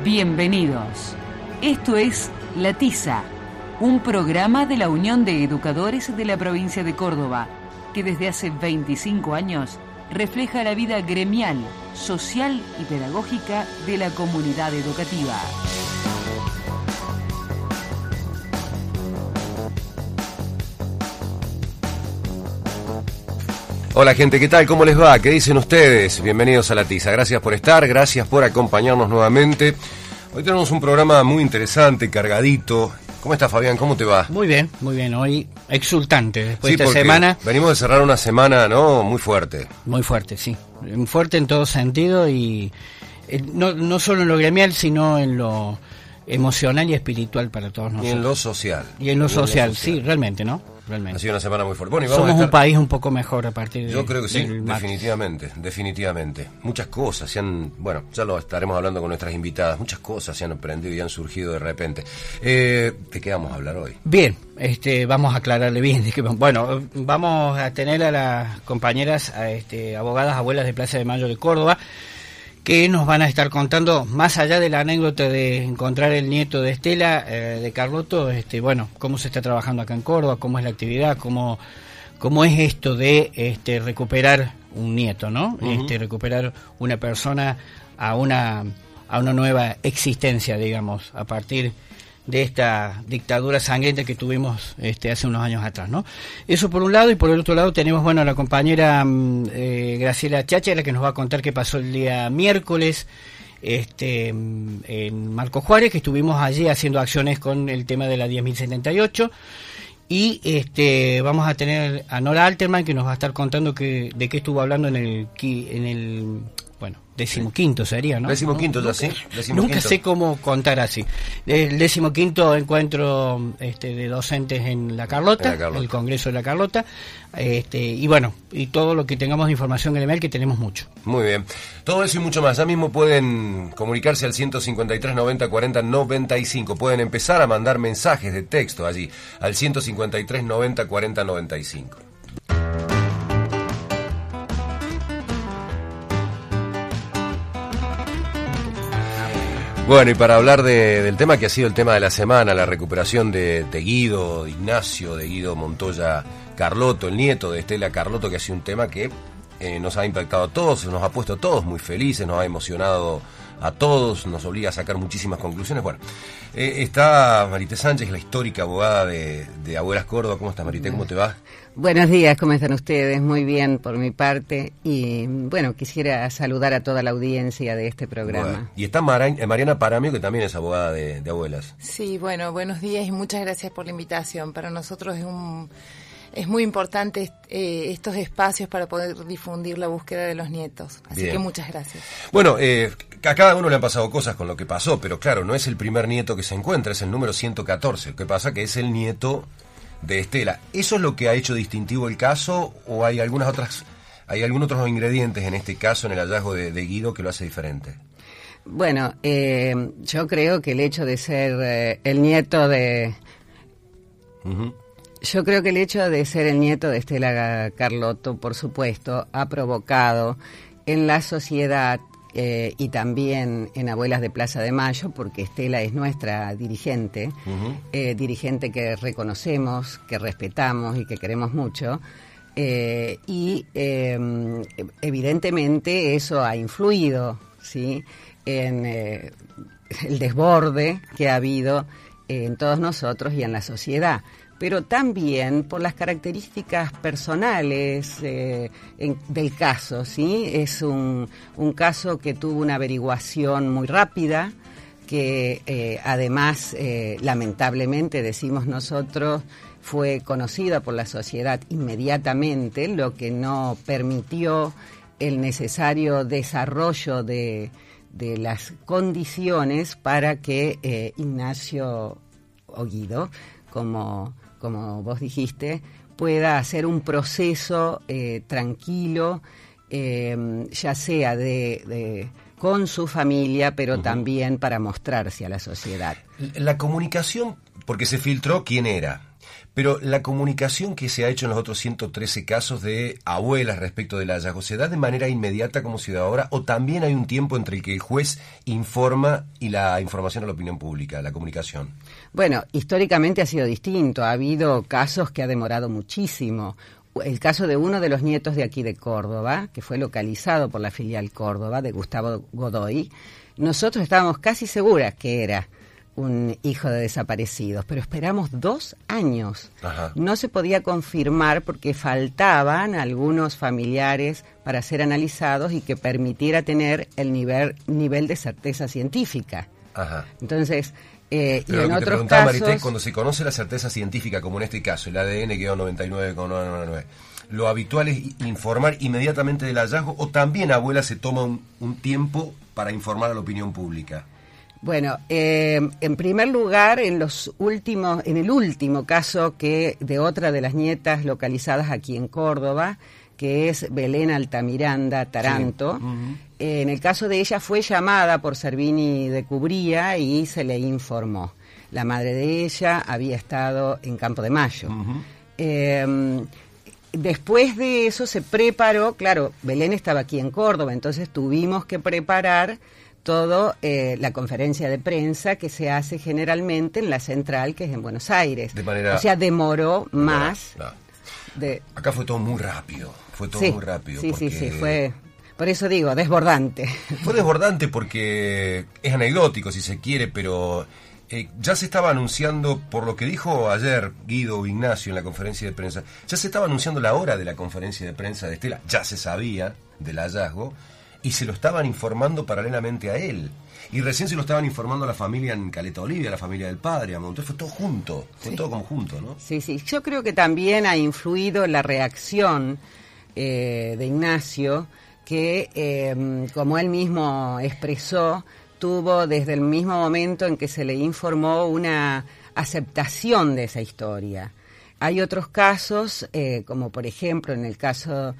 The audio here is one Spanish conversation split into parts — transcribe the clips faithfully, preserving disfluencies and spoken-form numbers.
Bienvenidos. Esto es La Tiza, un programa de la Unión de Educadores de la provincia de Córdoba, que desde hace veinticinco años refleja la vida gremial, social y pedagógica de la comunidad educativa. Hola gente, ¿qué tal? ¿Cómo les va? ¿Qué dicen ustedes? Bienvenidos a La Tiza. Gracias por estar, gracias por acompañarnos nuevamente. Hoy tenemos un programa muy interesante, cargadito. ¿Cómo estás, Fabián? ¿Cómo te va? Muy bien, muy bien. Hoy exultante después Sí, de esta semana. Venimos de cerrar una semana, ¿no? Muy fuerte. Muy fuerte, sí. Fuerte en todo sentido y eh, no, no solo en lo gremial, sino en lo emocional y espiritual para todos nosotros. Y en lo social. Y en lo, y social, en lo social, sí, realmente, ¿no? Realmente. Ha sido una semana muy fuerte. Bueno, y vamos Somos a estar... un país un poco mejor a partir de Yo creo que sí, del martes. definitivamente, definitivamente. Muchas cosas se han, bueno, ya lo estaremos hablando con nuestras invitadas, muchas cosas se han aprendido y han surgido de repente. Eh, ¿De qué vamos a hablar hoy? Bien, este, vamos a aclararle bien. Bueno, vamos a tener a las compañeras, a este, abogadas abuelas de Plaza de Mayo de Córdoba, que nos van a estar contando, más allá de la anécdota de encontrar el nieto de Estela, eh, de Carlotto, este, bueno, cómo se está trabajando acá en Córdoba, cómo es la actividad, cómo, cómo es esto de este, recuperar un nieto, ¿no? Uh-huh. Este, recuperar una persona a una, a una nueva existencia, digamos, a partir de esta dictadura sangrienta que tuvimos este, hace unos años atrás, ¿no? Eso por un lado, y por el otro lado tenemos, bueno, a la compañera eh, Graciela Cháchara, que nos va a contar qué pasó el día miércoles este, en Marco Juárez, que estuvimos allí haciendo acciones con el tema de la diez mil setenta y ocho, y este, vamos a tener a Nora Alterman, que nos va a estar contando que, de qué estuvo hablando en el, en el bueno, decimoquinto sería, ¿no? Decimoquinto, ¿no? ya sí. Decimoquinto. Nunca sé cómo contar así. El decimoquinto encuentro este, de docentes en La Carlota, en la Carlota, el Congreso de La Carlota, este, y bueno, y todo lo que tengamos de información gremial, que tenemos mucho. Muy bien. Todo eso y mucho más. Ya mismo pueden comunicarse al ciento cincuenta y tres, noventa, cuarenta, noventa y cinco. Pueden empezar a mandar mensajes de texto allí, al ciento cincuenta y tres, noventa, cuarenta, noventa y cinco. Bueno, y para hablar de, del tema que ha sido el tema de la semana, la recuperación de, de Guido, de Ignacio, de Guido Montoya Carlotto, el nieto de Estela Carlotto, que ha sido un tema que eh, nos ha impactado a todos, nos ha puesto a todos muy felices, nos ha emocionado a todos, nos obliga a sacar muchísimas conclusiones. Bueno, eh, está Marité Sánchez, la histórica abogada de, de Abuelas Córdoba. ¿Cómo estás, Marité? ¿Cómo te va? Buenos días, ¿cómo están ustedes? Muy bien por mi parte. Y bueno, quisiera saludar a toda la audiencia de este programa. Bueno, y está Mara, Mariana Paramio, que también es abogada de, de Abuelas. Sí, bueno, buenos días y muchas gracias por la invitación. Para nosotros es un... Es muy importante eh, estos espacios para poder difundir la búsqueda de los nietos. Así Bien. que muchas gracias. Bueno, eh, a cada uno le han pasado cosas con lo que pasó, pero claro, no es el primer nieto que se encuentra, es el número ciento catorce. ¿Qué pasa? Que es el nieto de Estela. ¿Eso es lo que ha hecho distintivo el caso o hay algunas otras, hay algunos otros ingredientes en este caso, en el hallazgo de, de Guido, que lo hace diferente? Bueno, eh, yo creo que el hecho de ser eh, el nieto de... Uh-huh. Yo creo que el hecho de ser el nieto de Estela Carlotto, por supuesto, ha provocado en la sociedad eh, y también en Abuelas de Plaza de Mayo, porque Estela es nuestra dirigente, uh-huh. eh, dirigente que reconocemos, que respetamos y que queremos mucho, eh, y eh, evidentemente eso ha influido, ¿sí?, en eh, el desborde que ha habido en todos nosotros y en la sociedad, pero también por las características personales eh, en, del caso, ¿sí? Es un, un caso que tuvo una averiguación muy rápida, que eh, además, eh, lamentablemente, decimos nosotros, fue conocida por la sociedad inmediatamente, lo que no permitió el necesario desarrollo de, de las condiciones para que eh, Ignacio o Guido, como... como vos dijiste, pueda hacer un proceso eh, tranquilo, eh, ya sea de, de con su familia, pero uh-huh. también para mostrarse a la sociedad. La comunicación, porque se filtró quién era, Pero la comunicación que se ha hecho en los otros ciento trece casos de abuelas respecto del hallazgo, ¿se da de manera inmediata como se da ahora o también hay un tiempo entre el que el juez informa y la información a la opinión pública, la comunicación? Bueno, históricamente ha sido distinto. Ha habido casos que ha demorado muchísimo. El caso de uno de los nietos de aquí de Córdoba, que fue localizado por la filial Córdoba de Gustavo Godoy, nosotros estábamos casi seguras que era un hijo de desaparecidos, pero esperamos dos años. Ajá. No se podía confirmar porque faltaban algunos familiares para ser analizados y que permitiera tener el nivel, nivel de certeza científica. Ajá. Entonces, eh, y en lo que otros te casos... Marité, cuando se conoce la certeza científica, como en este caso, el A D N quedó noventa y nueve coma novecientos noventa y nueve, ¿lo habitual es informar inmediatamente del hallazgo o también, abuela, se toma un, un tiempo para informar a la opinión pública? Bueno, eh, en primer lugar, en los últimos, en el último caso que de otra de las nietas localizadas aquí en Córdoba, que es Belén Altamiranda Taranto, sí. Uh-huh. eh, en el caso de ella fue llamada por Servini de Cubría y se le informó. La madre de ella había estado en Campo de Mayo. Uh-huh. Eh, después de eso se preparó, claro, Belén estaba aquí en Córdoba, entonces tuvimos que preparar todo eh, la conferencia de prensa que se hace generalmente en la central, que es en Buenos Aires. De manera... O sea, demoró más. No, no. De... Acá fue todo muy rápido, fue todo sí, muy rápido. Sí, porque... sí, sí, fue... Por eso digo, desbordante. Fue desbordante porque es anecdótico, si se quiere, pero eh, ya se estaba anunciando, por lo que dijo ayer Guido Ignacio en la conferencia de prensa, ya se estaba anunciando la hora de la conferencia de prensa de Estela, ya se sabía del hallazgo, y se lo estaban informando paralelamente a él. Y recién se lo estaban informando a la familia en Caleta Olivia, a la familia del padre, entonces fue todo junto, fue sí. todo como junto, ¿no? Sí, sí, yo creo que también ha influido la reacción eh, de Ignacio, que eh, como él mismo expresó, tuvo desde el mismo momento en que se le informó una aceptación de esa historia. Hay otros casos, eh, como por ejemplo en el caso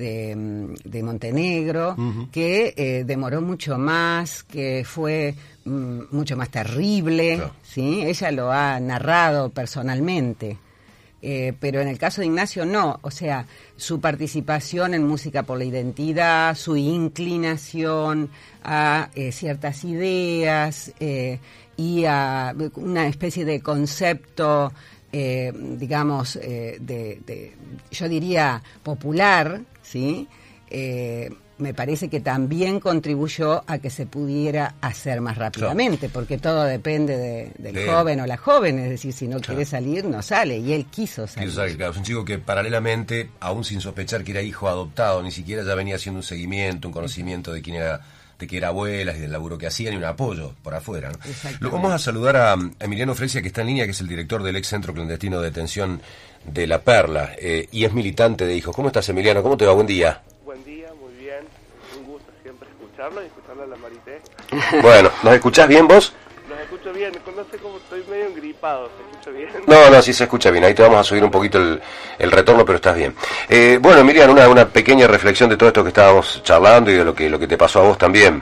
de, de Montenegro, uh-huh. que eh, demoró mucho más, que fue mm, mucho más terrible, claro. ¿sí? Ella lo ha narrado personalmente. Eh, pero en el caso de Ignacio no, o sea, su participación en Música por la Identidad, su inclinación a eh, ciertas ideas eh, y a una especie de concepto, eh, digamos, eh, de, de, yo diría popular, ¿sí? Eh, me parece que también contribuyó a que se pudiera hacer más rápidamente, claro. porque todo depende de, del de joven o la joven, es decir, si no claro. quiere salir, no sale, y él quiso salir. Quiso salir, claro, es un chico que paralelamente, aún sin sospechar que era hijo adoptado, ni siquiera ya venía haciendo un seguimiento, un conocimiento de quién era, de que era abuela y del laburo que hacían y un apoyo por afuera, ¿no? Lo vamos a saludar a Emiliano Fresia, que está en línea, que es el director del ex centro clandestino de detención de La Perla, eh, y es militante de Hijos. ¿Cómo estás, Emiliano? ¿Cómo te va? Buen día. Buen día, muy bien. Un gusto siempre escucharlo y escucharlo a la Marité. Bueno, ¿nos escuchás bien vos? Los escucho bien, no sé cómo estoy medio engripado, ¿se escucha bien? No, no, sí se escucha bien, ahí te vamos a subir un poquito el, el retorno, pero estás bien. Eh, bueno, Emiliano, una, una pequeña reflexión de todo esto que estábamos charlando y de lo que, lo que te pasó a vos también.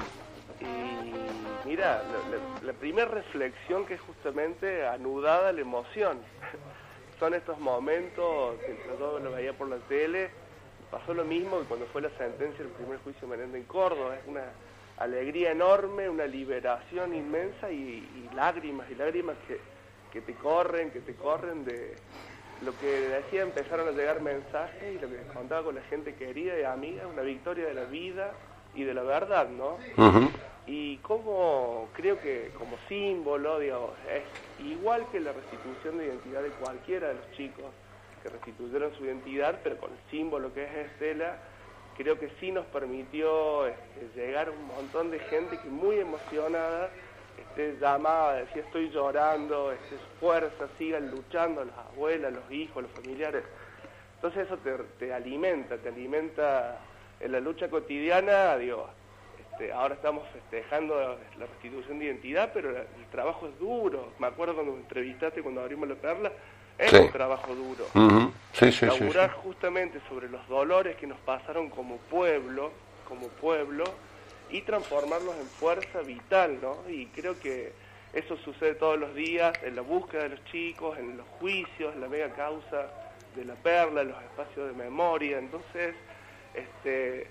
Y mira, la, la, la primera reflexión que es justamente anudada a la emoción. Son estos momentos, mientras yo lo veía por la tele, pasó lo mismo que cuando fue la sentencia del primer juicio Menéndez en Córdoba. Es una alegría enorme, una liberación inmensa y, y lágrimas, y lágrimas que, que te corren, que te corren de lo que decía, empezaron a llegar mensajes y lo que contaba con la gente querida y amiga, una victoria de la vida y de la verdad, ¿no? Uh-huh. Y como creo que como símbolo, digamos, es igual que la restitución de identidad de cualquiera de los chicos que restituyeron su identidad, pero con el símbolo que es Estela, creo que sí nos permitió este, llegar a un montón de gente que muy emocionada este, llamaba, decía estoy llorando, este, fuerza, sigan luchando, las abuelas, los hijos, los familiares. Entonces eso te, te alimenta, te alimenta en la lucha cotidiana, digo, este, ahora estamos festejando la restitución de identidad, pero el trabajo es duro. Me acuerdo cuando me entrevistaste, cuando abrimos La Perla, es sí. un trabajo duro. Uh-huh. sí, sí, Laburar sí, sí. justamente sobre los dolores que nos pasaron como pueblo, como pueblo, y transformarlos en fuerza vital, ¿no? Y creo que eso sucede todos los días en la búsqueda de los chicos, en los juicios, en la mega causa de la perla, en los espacios de memoria. Entonces, este,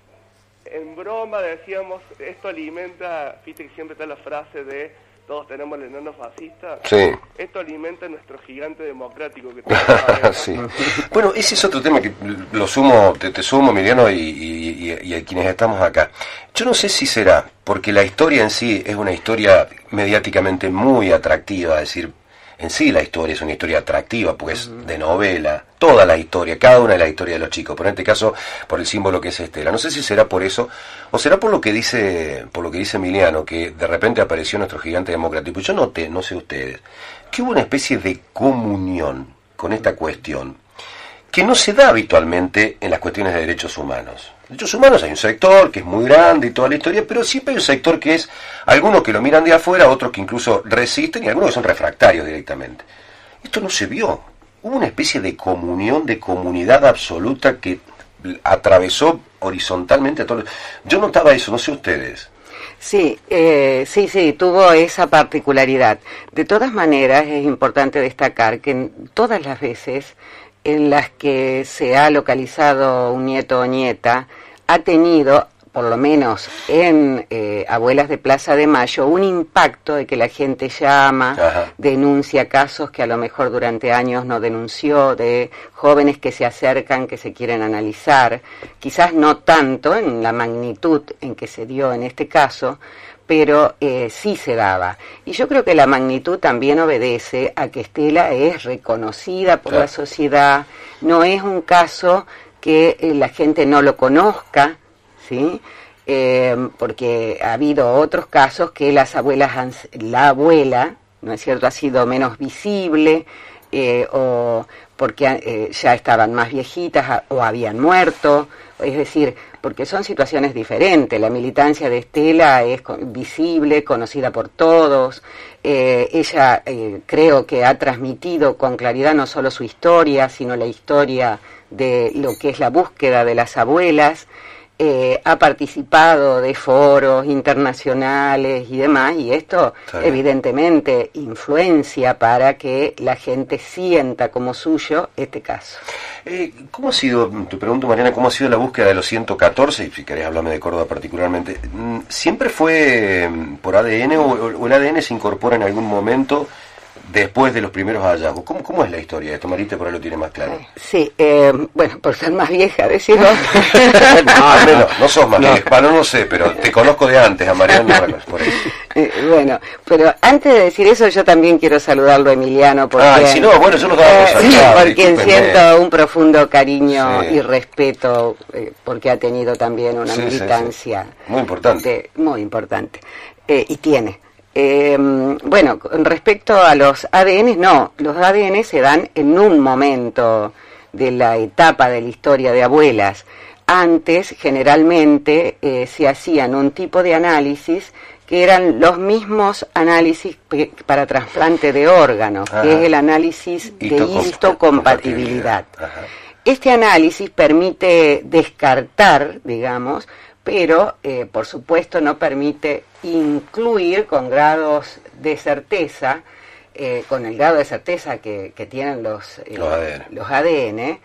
en broma decíamos, esto alimenta, viste que siempre está la frase de todos tenemos el enano fascista. Sí. Esto alimenta nuestro gigante democrático que tenemos. Sí. Bueno, ese es otro tema que lo sumo, te, te sumo, Emiliano, y, y, y, y a quienes estamos acá. Yo no sé si será, porque la historia en sí es una historia mediáticamente muy atractiva, es decir, en sí la historia es una historia atractiva, porque es de novela, toda la historia, cada una de las historias de los chicos, pero en este caso por el símbolo que es Estela. No sé si será por eso, o será por lo que dice, por lo que dice Emiliano, que de repente apareció nuestro gigante democrático. Yo noté, no sé ustedes, que hubo una especie de comunión con esta cuestión, que no se da habitualmente en las cuestiones de derechos humanos. Derechos humanos hay un sector que es muy grande y toda la historia, pero siempre hay un sector que es, algunos que lo miran de afuera, otros que incluso resisten y algunos que son refractarios directamente. Esto no se vio. Hubo una especie de comunión, de comunidad absoluta que atravesó horizontalmente a todos. Yo notaba eso, no sé ustedes. Sí, eh, sí, sí, tuvo esa particularidad. De todas maneras, es importante destacar que en todas las veces en las que se ha localizado un nieto o nieta, ha tenido, por lo menos en eh, Abuelas de Plaza de Mayo, un impacto de que la gente llama, Ajá. denuncia casos que a lo mejor durante años no denunció, de jóvenes que se acercan, que se quieren analizar, quizás no tanto en la magnitud en que se dio en este caso, pero eh, sí se daba. Y yo creo que la magnitud también obedece a que Estela es reconocida por claro. la sociedad, no es un caso que eh, la gente no lo conozca, ¿sí? Eh, porque ha habido otros casos que las abuelas han, la abuela, ¿no es cierto?, ha sido menos visible, eh, o porque eh, ya estaban más viejitas o habían muerto, es decir, porque son situaciones diferentes. La militancia de Estela es visible, conocida por todos. Eh, ella eh, creo que ha transmitido con claridad no solo su historia, sino la historia de lo que es la búsqueda de las abuelas. Eh, ha participado de foros internacionales y demás, y esto evidentemente influencia para que la gente sienta como suyo este caso. Eh, ¿Cómo ha sido, te pregunto Mariana, cómo ha sido la búsqueda de los ciento catorce, y si querés hablarme de Córdoba particularmente? ¿Siempre fue por A D N o, o el A D N se incorpora en algún momento después de los primeros hallazgos? ¿Cómo, cómo es la historia de esto? Marita por ahí lo tiene más claro. Sí, eh, bueno, por ser más vieja, decís vos. no, no, no sos más no. vieja, bueno, no sé, pero te conozco de antes, a Mariana, por ahí. Eh, bueno, pero antes de decir eso, yo también quiero saludarlo a Emiliano, porque, ah, si no, bueno, yo lo daba por sí, por quien siento un profundo cariño sí. y respeto, eh, porque ha tenido también una sí, militancia sí, sí. muy importante. De, muy importante, eh, y tiene. Eh, bueno, con respecto a los A D N, no, los A D N se dan en un momento de la etapa de la historia de abuelas. Antes, generalmente, eh, se hacían un tipo de análisis que eran los mismos análisis pe- para trasplante de órganos, Ajá. que es el análisis de histocompatibilidad. Este análisis permite descartar, digamos, pero eh, por supuesto no permite incluir con grados de certeza, eh, con el grado de certeza que, que tienen los, eh, los A D N, los A D N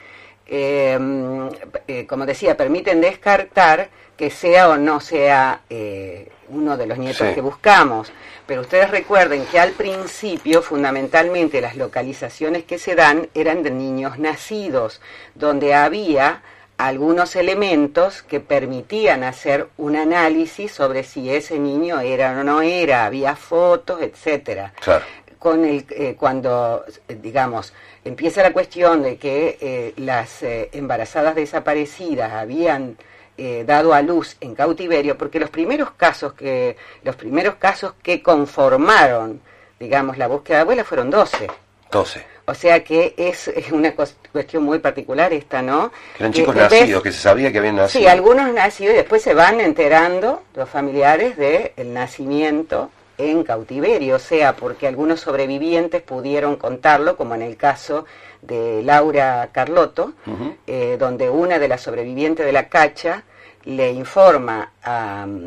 eh, eh, como decía, permiten descartar que sea o no sea eh, uno de los nietos sí. que buscamos. Pero ustedes recuerden que al principio, fundamentalmente, las localizaciones que se dan eran de niños nacidos, donde había algunos elementos que permitían hacer un análisis sobre si ese niño era o no era, había fotos, etcétera. Claro. Con el eh, cuando digamos empieza la cuestión de que eh, las eh, embarazadas desaparecidas habían eh, dado a luz en cautiverio, porque los primeros casos que los primeros casos que conformaron, digamos, la búsqueda de abuela fueron doce. doce. O sea que es, es una cuestión muy particular esta, ¿no? Que eran chicos que, nacidos, ves, que se sabía que habían nacido. Sí, algunos nacidos y después se van enterando los familiares del nacimiento en cautiverio, o sea, porque algunos sobrevivientes pudieron contarlo, como en el caso de Laura Carlotto, uh-huh. eh, donde una de las sobrevivientes de la cacha le informa a,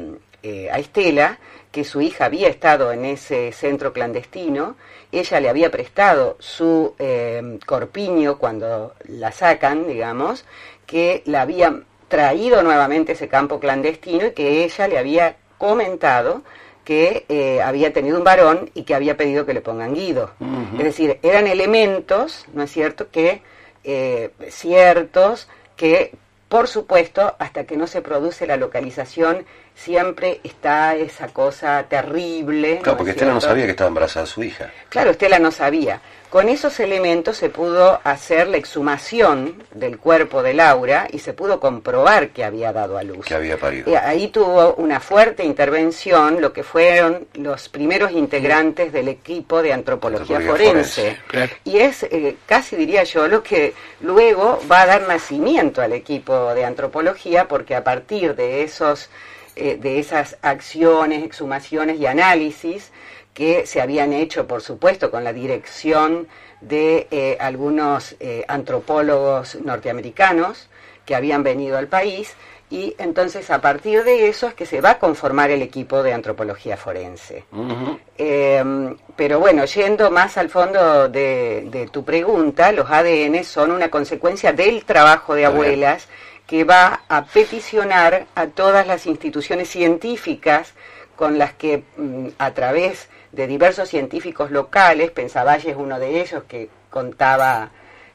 eh, a Estela que su hija había estado en ese centro clandestino, ella le había prestado su eh, corpiño cuando la sacan, digamos, que la había traído nuevamente a ese campo clandestino y que ella le había comentado que eh, había tenido un varón y que había pedido que le pongan Guido. Uh-huh. Es decir, eran elementos, ¿no es cierto?, que eh, ciertos que, por supuesto, hasta que no se produce la localización, siempre está esa cosa terrible. Claro, ¿no porque es Estela cierto? no sabía que estaba embarazada su hija. Claro, Estela no sabía. Con esos elementos se pudo hacer la exhumación del cuerpo de Laura y se pudo comprobar que había dado a luz. Que había parido. Y ahí tuvo una fuerte intervención lo que fueron los primeros integrantes del equipo de antropología, antropología forense. forense. Claro. Y es eh, casi, diría yo, lo que luego va a dar nacimiento al equipo de antropología, porque a partir de esos eh, de esas acciones, exhumaciones y análisis que se habían hecho, por supuesto, con la dirección de eh, algunos eh, antropólogos norteamericanos que habían venido al país, y entonces a partir de eso es que se va a conformar el equipo de antropología forense. Uh-huh. Eh, pero bueno, yendo más al fondo de, de tu pregunta, los A D N son una consecuencia del trabajo de abuelas que va a peticionar a todas las instituciones científicas con las que mm, a través de diversos científicos locales, Pensavalle es uno de ellos que contaba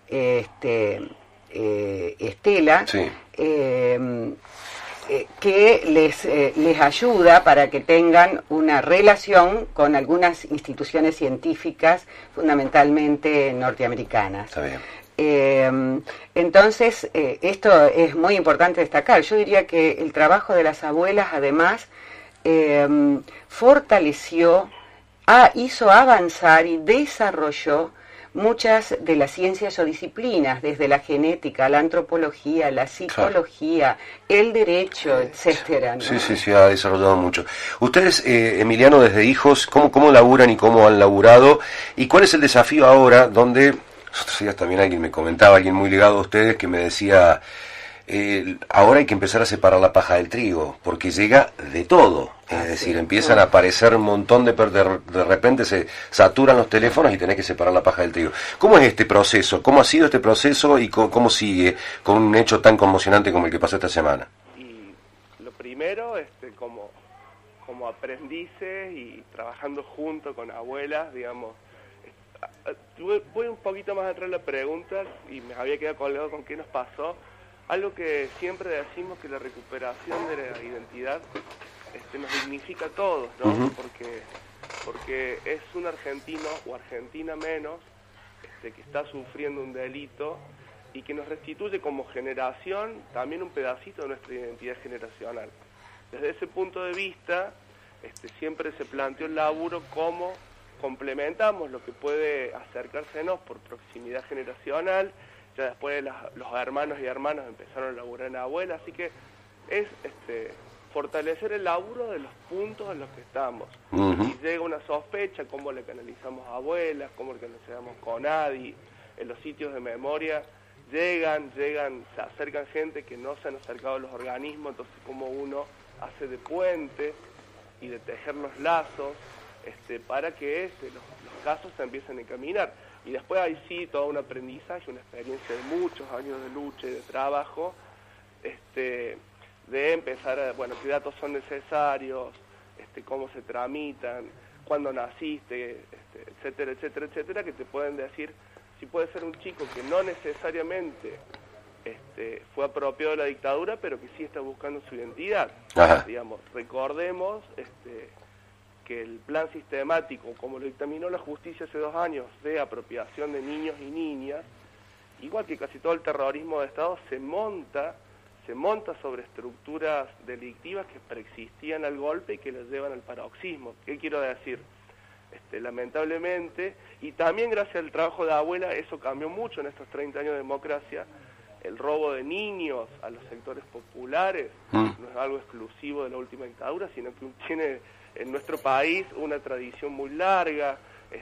este, eh, Estela, sí. eh, eh, que les, eh, les ayuda para que tengan una relación con algunas instituciones científicas, fundamentalmente norteamericanas. Está bien. Eh, entonces, eh, esto es muy importante destacar. Yo diría que el trabajo de las abuelas, además, eh, fortaleció, ah, hizo avanzar y desarrolló muchas de las ciencias o disciplinas, desde la genética, la antropología, la psicología, claro. el derecho, etcétera, ¿no? Sí, sí, sí, ha desarrollado mucho. Ustedes, eh, Emiliano, desde hijos, ¿cómo, cómo laburan y cómo han laburado? ¿Y cuál es el desafío ahora donde... Otros días también alguien me comentaba, alguien muy ligado a ustedes, que me decía, eh, ahora hay que empezar a separar la paja del trigo, porque llega de todo. Es decir, empiezan a aparecer un montón de... De, de repente se saturan los teléfonos y tenés que separar la paja del trigo. ¿Cómo es este proceso? ¿Cómo ha sido este proceso y cómo, cómo sigue con un hecho tan conmocionante como el que pasó esta semana? Y lo primero, este, como, como aprendices y trabajando junto con abuelas, digamos, voy un poquito más atrás de la pregunta y me había quedado colgado con qué nos pasó. Algo que siempre decimos, que la recuperación de la identidad este, nos dignifica a todos, ¿no? Uh-huh. Porque, porque es un argentino o argentina menos este, que está sufriendo un delito y que nos restituye como generación también un pedacito de nuestra identidad generacional. Desde ese punto de vista, este, siempre se planteó el laburo como complementamos lo que puede acercársenos por proximidad generacional. Ya después las, los hermanos y hermanas empezaron a laburar en abuela, así que es este, fortalecer el laburo de los puntos en los que estamos. Uh-huh. Si llega una sospecha, cómo le canalizamos a abuelas, cómo le canalizamos con Adi, en los sitios de memoria, llegan, llegan, se acercan gente que no se han acercado a los organismos, entonces cómo uno hace de puente y de tejer los lazos, Este, para que este, los, los casos se empiecen a encaminar. Y después hay sí todo un aprendizaje, una experiencia de muchos años de lucha y de trabajo, este, de empezar a, bueno, qué datos son necesarios, este, cómo se tramitan, cuándo naciste, este, etcétera, etcétera, etcétera, que te pueden decir si puede ser un chico que no necesariamente este, fue apropiado de la dictadura, pero que sí está buscando su identidad. Ajá. Digamos, recordemos este, que el plan sistemático, como lo dictaminó la justicia hace dos años, de apropiación de niños y niñas, igual que casi todo el terrorismo de Estado, se monta, se monta sobre estructuras delictivas que preexistían al golpe y que los llevan al paroxismo. ¿Qué quiero decir? Este, lamentablemente, y también gracias al trabajo de abuela, eso cambió mucho en estos treinta años de democracia. El robo de niños a los sectores populares mm. no es algo exclusivo de la última dictadura, sino que tiene en nuestro país una tradición muy larga,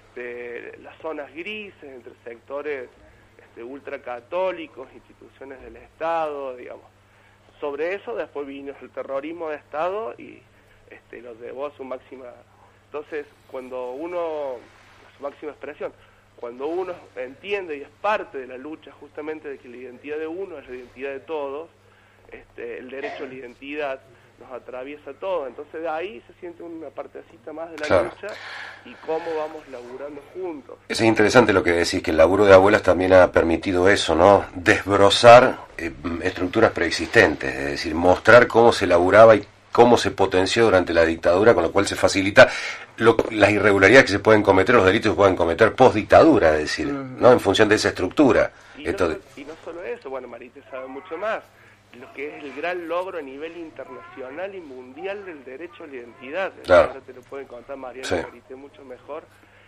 este, las zonas grises entre sectores este, ultracatólicos, instituciones del Estado, digamos. Sobre eso después vino el terrorismo de Estado y este, lo llevó a su máxima. Entonces, cuando uno, su máxima expresión, cuando uno entiende y es parte de la lucha justamente de que la identidad de uno es la identidad de todos, este, el derecho a la identidad nos atraviesa todo, entonces de ahí se siente una partecita más de la claro. lucha y cómo vamos laburando juntos. Es interesante lo que decís, que el laburo de abuelas también ha permitido eso, ¿no? Desbrozar eh, estructuras preexistentes, es decir, mostrar cómo se laburaba y cómo se potenció durante la dictadura, con lo cual se facilita lo, las irregularidades que se pueden cometer, los delitos que se pueden cometer post-dictadura, es decir, uh-huh. ¿no? En función de esa estructura. Y, Esto no, de... y no solo eso, bueno, Marité sabe mucho más, lo que es el gran logro a nivel internacional y mundial del derecho a la identidad. Claro. Ahora te lo pueden contar Mariana sí. y Marité mucho mejor.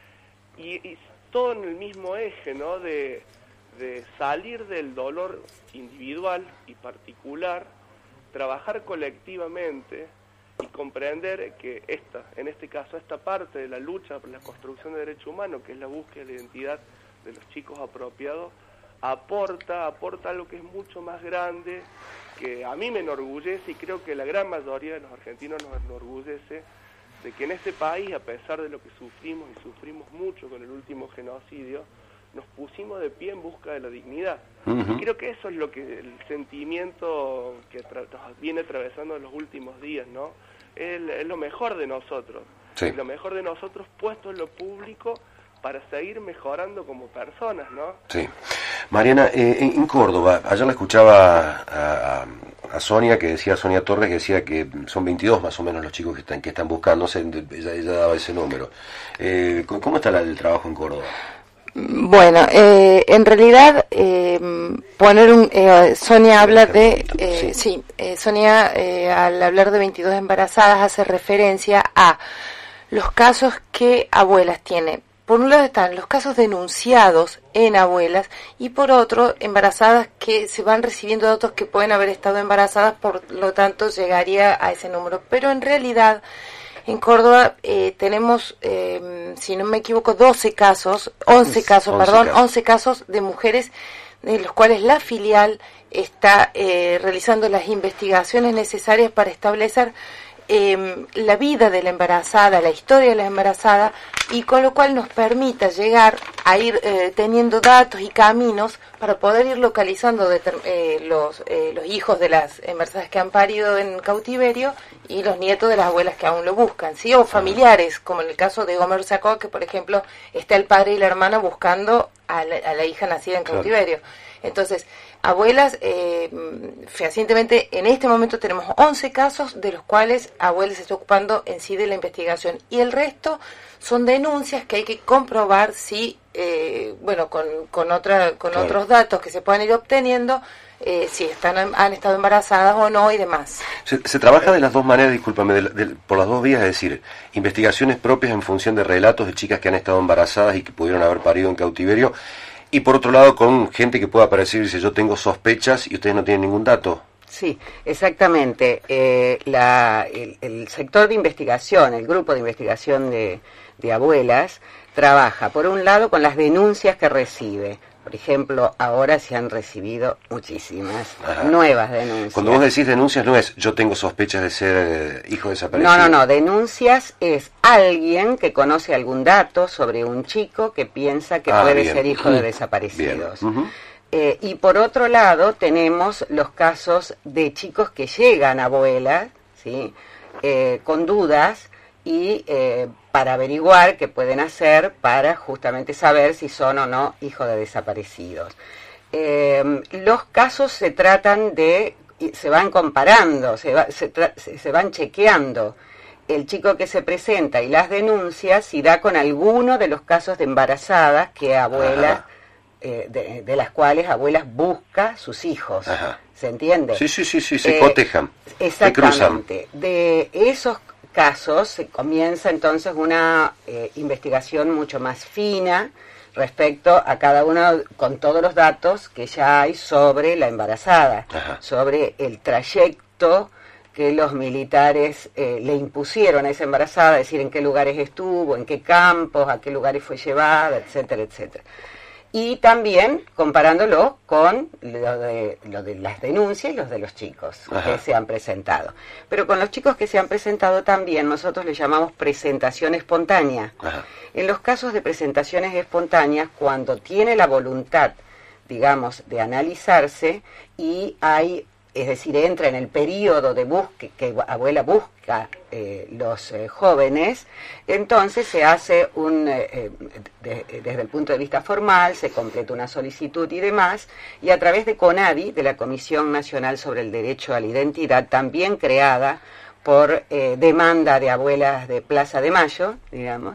Y, y todo en el mismo eje, ¿no? De, de salir del dolor individual y particular, trabajar colectivamente y comprender que esta, en este caso, esta parte de la lucha por la construcción de derechos humanos, que es la búsqueda de la identidad de los chicos apropiados, aporta, aporta algo que es mucho más grande, que a mí me enorgullece y creo que la gran mayoría de los argentinos nos enorgullece, de que en este país, a pesar de lo que sufrimos, y sufrimos mucho con el último genocidio, nos pusimos de pie en busca de la dignidad. Uh-huh. Y creo que eso es lo que el sentimiento que tra- nos viene atravesando en los últimos días, ¿no? Es, es lo mejor de nosotros, sí. Lo mejor de nosotros puesto en lo público para seguir mejorando como personas, ¿no? Sí. Mariana, eh, en, en Córdoba, ayer la escuchaba a, a, a Sonia, que decía, Sonia Torres, que decía que son veintidós más o menos los chicos que están que están buscando, no sé, ella, ella daba ese número. Eh, ¿Cómo está la, el trabajo en Córdoba? Bueno, eh, en realidad, eh, poner un... Eh, Sonia habla de... Eh, sí, sí eh, Sonia, eh, al hablar de veintidós embarazadas, hace referencia a los casos que abuelas tienen. Por un lado están los casos denunciados en abuelas y por otro embarazadas que se van recibiendo datos que pueden haber estado embarazadas, por lo tanto llegaría a ese número. Pero en realidad en Córdoba eh, tenemos, eh, si no me equivoco, doce casos, once casos, once perdón, casos. once casos de mujeres de los cuales la filial está eh, realizando las investigaciones necesarias para establecer Eh, la vida de la embarazada, la historia de la embarazada, y con lo cual nos permita llegar a ir eh, teniendo datos y caminos para poder ir localizando determ- eh, los, eh, los hijos de las embarazadas que han parido en cautiverio y los nietos de las abuelas que aún lo buscan, ¿sí? O familiares, como en el caso de Gómez Sacó, que por ejemplo está el padre y la hermana buscando a la, a la hija nacida en cautiverio. Entonces, abuelas, eh, fehacientemente, en este momento tenemos once casos, de los cuales abuelas se está ocupando en sí de la investigación. Y el resto son denuncias que hay que comprobar si, eh, bueno, con, con, otra, con claro. otros datos que se puedan ir obteniendo, eh, si están han estado embarazadas o no y demás. Se, se trabaja de las dos maneras, discúlpame, de, de, por las dos vías, es decir, investigaciones propias en función de relatos de chicas que han estado embarazadas y que pudieron haber parido en cautiverio, y por otro lado con gente que pueda aparecer y dice yo tengo sospechas y ustedes no tienen ningún dato. Sí, exactamente. Eh, la, el, el sector de investigación, el grupo de investigación de, de abuelas, trabaja por un lado con las denuncias que recibe. Por ejemplo, ahora se han recibido muchísimas Ajá. nuevas denuncias. Cuando vos decís denuncias no es yo tengo sospechas de ser eh, hijo desaparecido. No, no, no. Denuncias es alguien que conoce algún dato sobre un chico que piensa que ah, puede bien. ser hijo de desaparecidos. Uh-huh. Eh, y por otro lado tenemos los casos de chicos que llegan a abuelas, ¿sí? eh, con dudas y eh, para averiguar qué pueden hacer para justamente saber si son o no hijos de desaparecidos. Eh, los casos se tratan de, se van comparando, se, va, se, tra- se van chequeando el chico que se presenta y las denuncias y da con alguno de los casos de embarazadas que abuelas, eh, de, de las cuales abuelas busca sus hijos. Ajá. ¿Se entiende? Sí, sí, sí, sí, se eh, cotejan. Exactamente. Se de esos casos se comienza entonces una eh, investigación mucho más fina respecto a cada uno, con todos los datos que ya hay sobre la embarazada, Ajá. sobre el trayecto que los militares eh, le impusieron a esa embarazada, es decir, en qué lugares estuvo, en qué campos, a qué lugares fue llevada, etcétera, etcétera. y también comparándolo con lo de, lo de las denuncias y los de los chicos Ajá. que se han presentado. Pero con los chicos que se han presentado también nosotros les llamamos presentación espontánea. Ajá. En los casos de presentaciones espontáneas, cuando tiene la voluntad, digamos, de analizarse y hay, es decir, entra en el periodo de búsqueda, que abuela busca eh, los eh, jóvenes, entonces se hace un, eh, de, desde el punto de vista formal, se completa una solicitud y demás, y a través de CONADI, de la Comisión Nacional sobre el Derecho a la Identidad, también creada por eh, demanda de abuelas de Plaza de Mayo, digamos,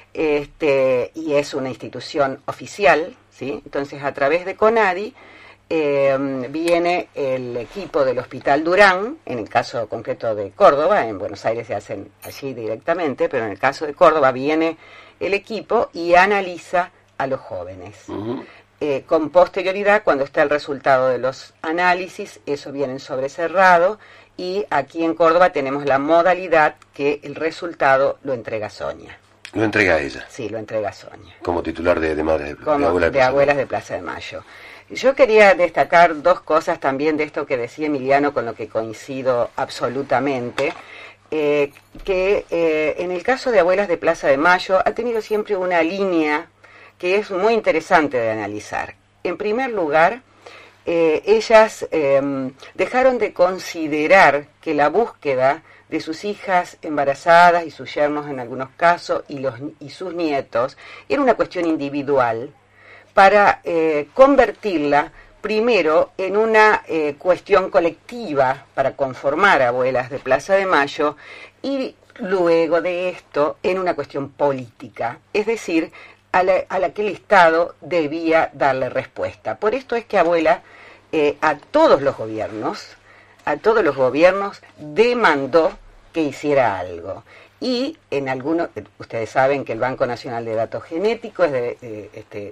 este, y es una institución oficial, ¿sí? Entonces, a través de CONADI, Eh, viene el equipo del Hospital Durán, en el caso concreto de Córdoba, en Buenos Aires se hacen allí directamente, pero en el caso de Córdoba viene el equipo y analiza a los jóvenes. Uh-huh. Eh, con posterioridad, cuando está el resultado de los análisis, eso viene en sobrecerrado, y aquí en Córdoba tenemos la modalidad que el resultado lo entrega Sonia. ¿Lo entrega ella? Sí, lo entrega Sonia. Como titular de, de, madres, de, Como de, abuelas, de, de abuelas de Plaza de Mayo. Yo quería destacar dos cosas también de esto que decía Emiliano, con lo que coincido absolutamente, eh, que eh, en el caso de Abuelas de Plaza de Mayo ha tenido siempre una línea que es muy interesante de analizar. En primer lugar, eh, ellas eh, dejaron de considerar que la búsqueda de sus hijas embarazadas y sus yernos en algunos casos y, los, y sus nietos era una cuestión individual, para eh, convertirla primero en una eh, cuestión colectiva para conformar Abuelas de Plaza de Mayo y luego de esto en una cuestión política, es decir, a la, a la que el Estado debía darle respuesta. Por esto es que Abuela eh, a todos los gobiernos, a todos los gobiernos demandó que hiciera algo. Y en algunos, ustedes saben que el Banco Nacional de Datos Genéticos es de, eh, este,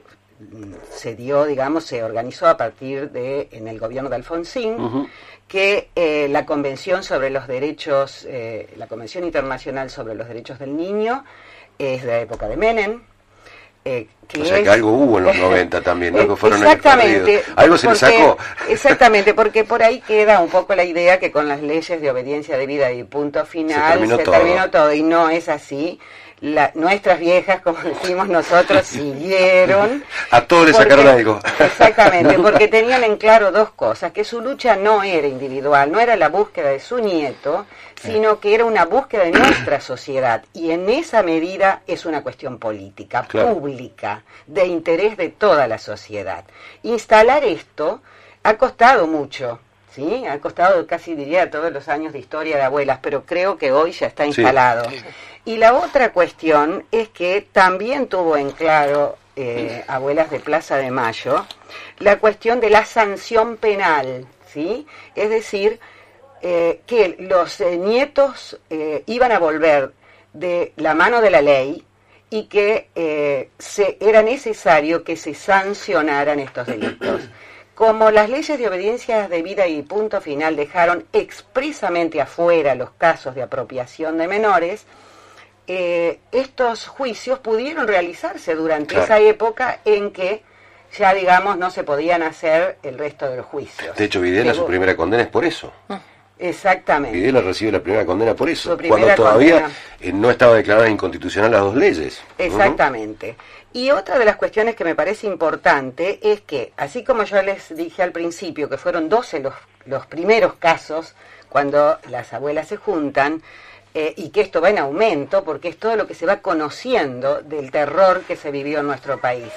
se dio, digamos, se organizó a partir de, en el gobierno de Alfonsín, uh-huh. que eh, la Convención sobre los Derechos, eh, la Convención Internacional sobre los Derechos del Niño es de la época de Menem. Eh, que o sea es, que algo hubo en los noventa también, ¿no? Eh, que fueron exactamente. Algo se porque, le sacó. Exactamente, porque por ahí queda un poco la idea que con las leyes de obediencia debida y punto final se terminó, se todo. terminó todo, y no es así. La, nuestras viejas, como decimos nosotros, siguieron. A todos les sacaron algo. Exactamente, porque tenían en claro dos cosas, que su lucha no era individual, no era la búsqueda de su nieto, sino que era una búsqueda de nuestra sociedad, y en esa medida es una cuestión política, claro. pública, de interés de toda la sociedad. Instalar esto ha costado mucho. Sí, ha costado casi, diría, todos los años de historia de abuelas, pero creo que hoy ya está instalado. Sí. Y la otra cuestión es que también tuvo en claro eh, Abuelas de Plaza de Mayo la cuestión de la sanción penal, ¿sí? Es decir, eh, que los eh, nietos eh, iban a volver de la mano de la ley y que eh, se, era necesario que se sancionaran estos delitos. Como las leyes de obediencia debida y punto final dejaron expresamente afuera los casos de apropiación de menores, eh, estos juicios pudieron realizarse durante claro. esa época en que ya, digamos, no se podían hacer el resto de los juicios. De hecho, Videla, su primera condena es por eso. Exactamente. Videla recibe la primera condena por eso, cuando todavía eh, no estaba declarada inconstitucional las dos leyes. Exactamente. Uh-huh. Y otra de las cuestiones que me parece importante es que, así como yo les dije al principio, que fueron doce los, los primeros casos cuando las abuelas se juntan, eh, y que esto va en aumento, porque es todo lo que se va conociendo del terror que se vivió en nuestro país.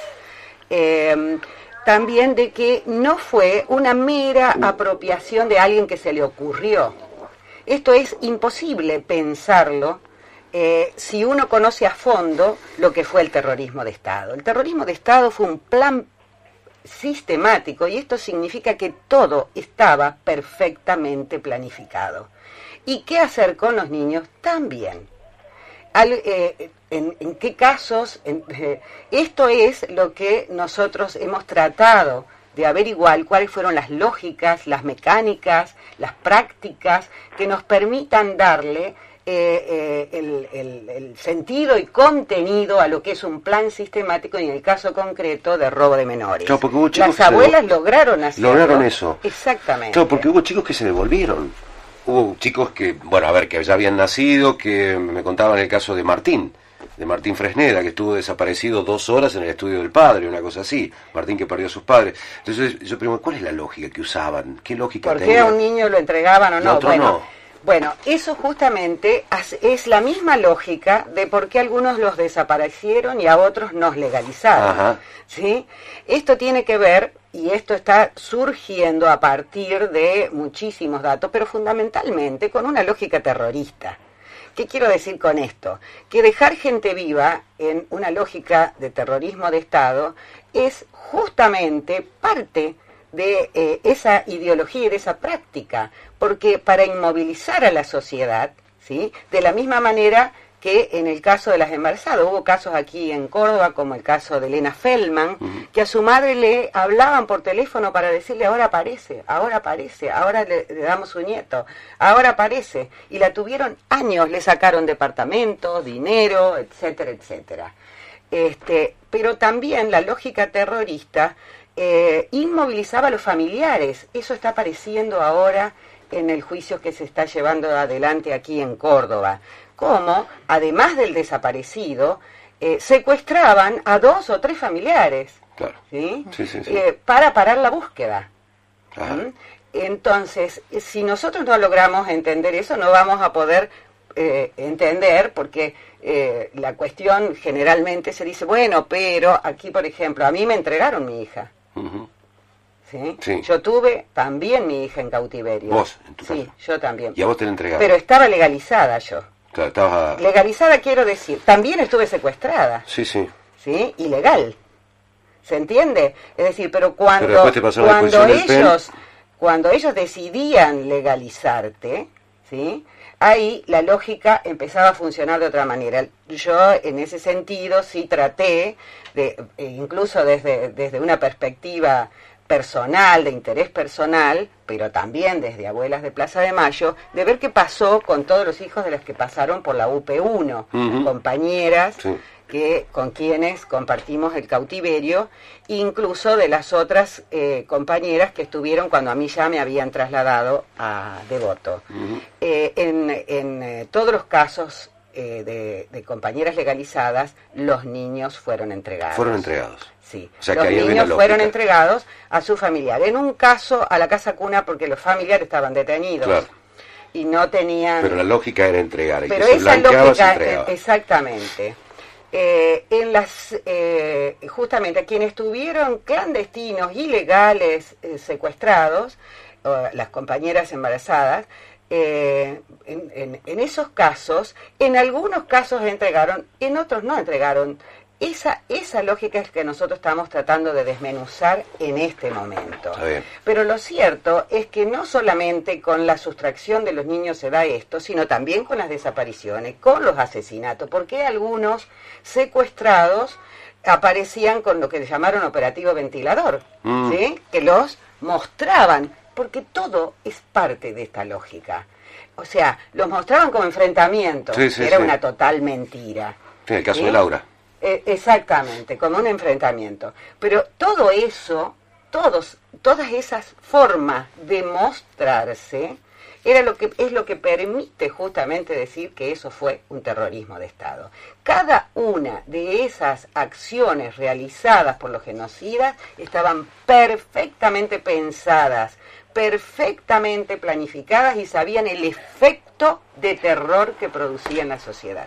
Eh, también de que no fue una mera apropiación de alguien que se le ocurrió. Esto es imposible pensarlo Eh, si uno conoce a fondo lo que fue el terrorismo de Estado. El terrorismo de Estado fue un plan sistemático, y esto significa que todo estaba perfectamente planificado. ¿Y qué hacer con los niños? También. Al, eh, en, ¿En qué casos? En, eh, esto es lo que nosotros hemos tratado de averiguar, cuáles fueron las lógicas, las mecánicas, las prácticas que nos permitan darle eh, eh, el, el, el sentido y contenido a lo que es un plan sistemático y en el caso concreto de robo de menores. Claro, porque hubo chicos Las que se abuelas devol- lograron hacerlo. Lograron eso. Exactamente. Claro, porque hubo chicos que se devolvieron. Hubo chicos que, bueno, a ver, que ya habían nacido, que me contaban el caso de Martín, de Martín Fresneda, que estuvo desaparecido dos horas en el estudio del padre, una cosa así. Martín que perdió a sus padres. Entonces yo pregunto, ¿cuál es la lógica que usaban? ¿Qué lógica ¿Por qué tenía? a un niño lo entregaban o Y a no? otro Bueno, no. bueno, eso justamente as- es la misma lógica de por qué algunos los desaparecieron y a otros nos legalizaron. Ajá. ¿Sí? Esto tiene que ver, y esto está surgiendo a partir de muchísimos datos, pero fundamentalmente con una lógica terrorista. ¿Qué quiero decir con esto? Que dejar gente viva en una lógica de terrorismo de Estado es justamente parte de eh, esa ideología y de esa práctica, porque para inmovilizar a la sociedad, ¿sí? De la misma manera que en el caso de las embarazadas, hubo casos aquí en Córdoba, como el caso de Elena Feldman, uh-huh. que a su madre le hablaban por teléfono para decirle, ahora aparece, ahora aparece, ahora le, le damos su nieto, ahora aparece, y la tuvieron años, le sacaron departamentos, dinero, etcétera, etcétera. Este, pero también la lógica terrorista eh, inmovilizaba a los familiares. Eso está apareciendo ahora en el juicio que se está llevando adelante aquí en Córdoba. Como, además del desaparecido, eh, secuestraban a dos o tres familiares. Claro. ¿Sí? Sí, sí, sí. Eh, para parar la búsqueda. ¿Mm? Entonces, si nosotros no logramos entender eso, no vamos a poder eh, entender, porque eh, la cuestión generalmente se dice, bueno, pero aquí, por ejemplo, a mí me entregaron mi hija. Uh-huh. ¿Sí? Sí. Yo tuve también mi hija en cautiverio. ¿Vos? En tu sí, casa. yo también. ¿Y a vos te la entregaron? Pero estaba legalizada yo. Claro, estabas a... Legalizada quiero decir, también estuve secuestrada. Sí, sí. ¿Sí? Ilegal. ¿Se entiende? Es decir, pero cuando, pero después te pasaron cuando la exposición del ellos, cuando ellos decidían legalizarte, ¿sí? Ahí la lógica empezaba a funcionar de otra manera. Yo en ese sentido sí traté, de, incluso desde, desde una perspectiva personal, de interés personal, pero también desde Abuelas de Plaza de Mayo, de ver qué pasó con todos los hijos de los que pasaron por la U P uno, uh-huh. compañeras sí. que con quienes compartimos el cautiverio, incluso de las otras eh, compañeras que estuvieron cuando a mí ya me habían trasladado a Devoto. Uh-huh. Eh, en en eh, todos los casos eh, de, de compañeras legalizadas, los niños fueron entregados. Fueron entregados. Sí, o sea, los que niños fueron entregados a su familiar. En un caso, a la casa cuna, porque los familiares estaban detenidos. Claro. Y no tenían... Pero la lógica era entregar. Pero que esa se blanqueaba, se lógica, entregaba. exactamente. Eh, en las eh, justamente quienes estuvieron clandestinos, ilegales, eh, secuestrados, eh, las compañeras embarazadas, eh, en, en, en esos casos, en algunos casos entregaron, en otros no entregaron. Esa, esa lógica es que nosotros estamos tratando de desmenuzar en este momento. Pero lo cierto es que no solamente con la sustracción de los niños se da esto, sino también con las desapariciones, con los asesinatos, porque algunos secuestrados aparecían con lo que llamaron operativo ventilador, mm. ¿sí? Que los mostraban, porque todo es parte de esta lógica. O sea, los mostraban como enfrentamientos, sí, sí, era sí. una total mentira. Sí, el caso ¿sí? de Laura. Eh, exactamente, como un enfrentamiento. Pero todo eso, todos, todas esas formas de mostrarse, era lo que, es lo que permite justamente decir que eso fue un terrorismo de Estado. Cada una de esas acciones realizadas por los genocidas estaban perfectamente pensadas, perfectamente planificadas y sabían el efecto de terror que producía en la sociedad.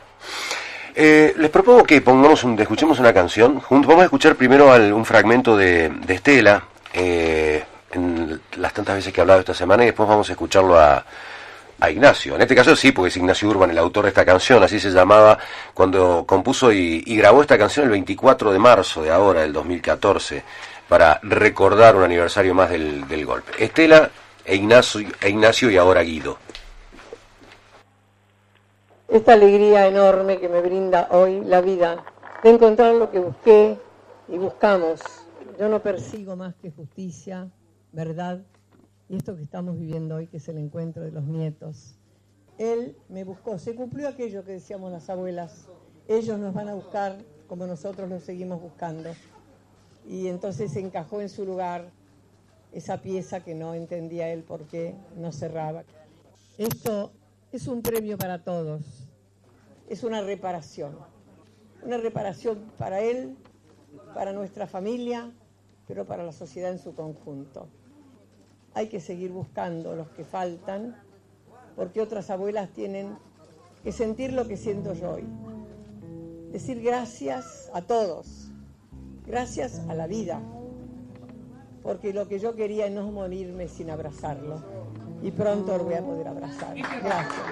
Eh, les propongo que pongamos un, escuchemos una canción juntos. Vamos a escuchar primero al, un fragmento de, de Estela, eh, en las tantas veces que he hablado esta semana, y después vamos a escucharlo a, a Ignacio. En este caso sí, porque es Ignacio Urban el autor de esta canción, así se llamaba cuando compuso y, y grabó esta canción el veinticuatro de marzo de ahora, del dos mil catorce, para recordar un aniversario más del, del golpe. Estela e Ignacio, e Ignacio y ahora Guido. Esta alegría enorme que me brinda hoy la vida de encontrar lo que busqué y buscamos. Yo no persigo más que justicia, verdad y esto que estamos viviendo hoy, que es el encuentro de los nietos. Él me buscó. Se cumplió aquello que decíamos las abuelas. Ellos nos van a buscar como nosotros los seguimos buscando. Y entonces se encajó en su lugar esa pieza que no entendía él por qué no cerraba. Esto es un premio para todos. Es una reparación. Una reparación para él, para nuestra familia, pero para la sociedad en su conjunto. Hay que seguir buscando los que faltan, porque otras abuelas tienen que sentir lo que siento yo hoy. Decir gracias a todos, gracias a la vida, porque lo que yo quería es no morirme sin abrazarlo, y pronto lo voy a poder abrazar. Gracias.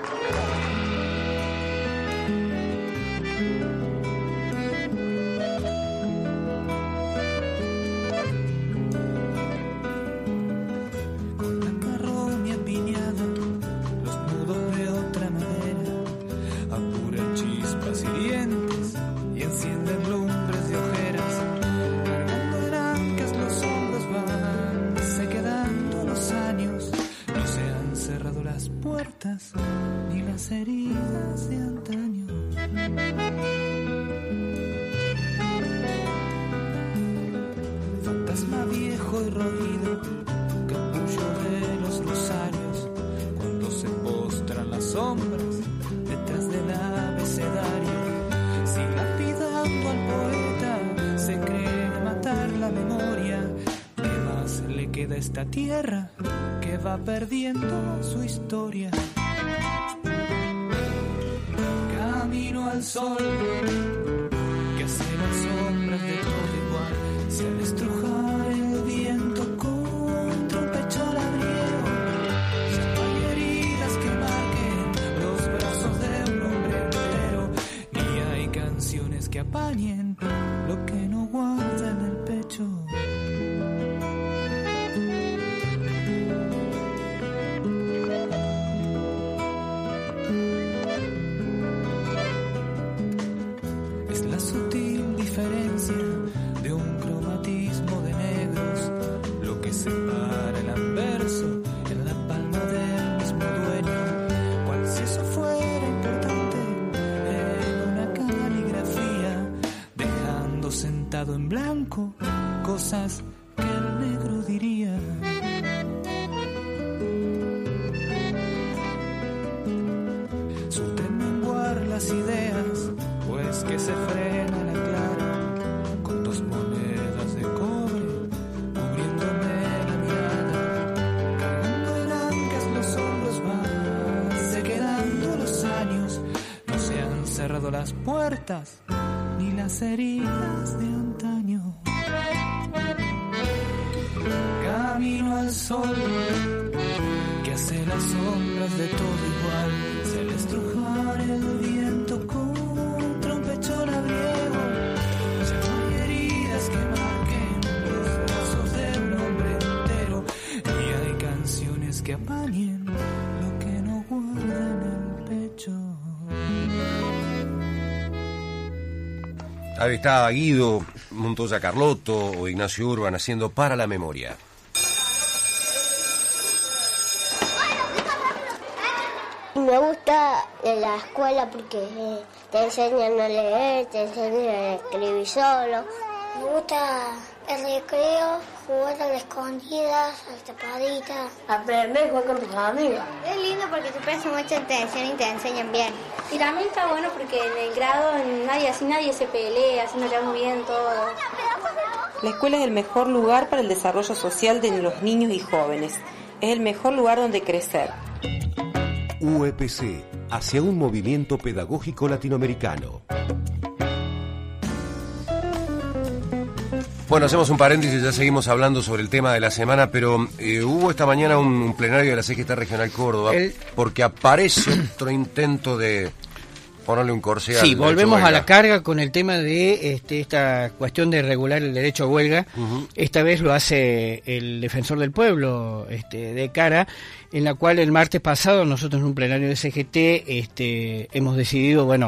Ni las heridas de antaño. Fantasma viejo y roído, capullo de los rosarios, cuando se postran las sombras detrás del abecedario. Si lapidando al poeta se cree matar la memoria, ¿qué más le queda a esta tierra que va perdiendo su historia? Camino al sol, que hace las sombras de todo igual, si al estrujar el viento contra un pecho labriego, ya no hay heridas que marquen los brazos de un hombre entero, ni hay canciones que apañen lo que no guarda en el pecho. De un cromatismo de negros, lo que separa el anverso en la palma del mismo dueño, cual si eso fuera importante en una caligrafía, dejando sentado en blanco cosas que el negro diría. Supe menguar las ideas, pues que se frena la clara con dos monedas de cobre cubriéndome la mirada, cargando en ancas los hombros van, se quedando los años, no se han cerrado las puertas ni las heridas de antaño. Camino al sol, que hace las sombras de todo igual, se le estrujar el viento contra un pecho labriego, ya no hay heridas que marquen los brazos de un hombre entero, ni hay canciones que apañen lo que no guarda en el pecho. Ahí está Guido Montoya Carlotto o Ignacio Urban haciendo Para la Memoria. Me gusta en la escuela porque eh, te enseñan a leer, te enseñan a escribir solo. Me gusta el recreo, jugar a las escondidas, a las tapaditas. Aprender a jugar con tus amigos. Es lindo porque te prestan mucha atención y te enseñan bien. Y también está bueno porque en el grado nadie, así nadie se pelea, así nos llevamos bien todos. La escuela es el mejor lugar para el desarrollo social de los niños y jóvenes. Es el mejor lugar donde crecer. U E P C, hacia un movimiento pedagógico latinoamericano. Bueno, hacemos un paréntesis, ya seguimos hablando sobre el tema de la semana, pero eh, hubo esta mañana un, un plenario de la C G T Regional Córdoba, el... porque aparece otro intento de ponerle un corsé al Sí, volvemos huelga. a la carga con el tema de este, esta cuestión de regular el derecho a huelga. Uh-huh. Esta vez lo hace el defensor del pueblo, este, de Cara, en la cual el martes pasado nosotros en un plenario de C G T este, hemos decidido, bueno,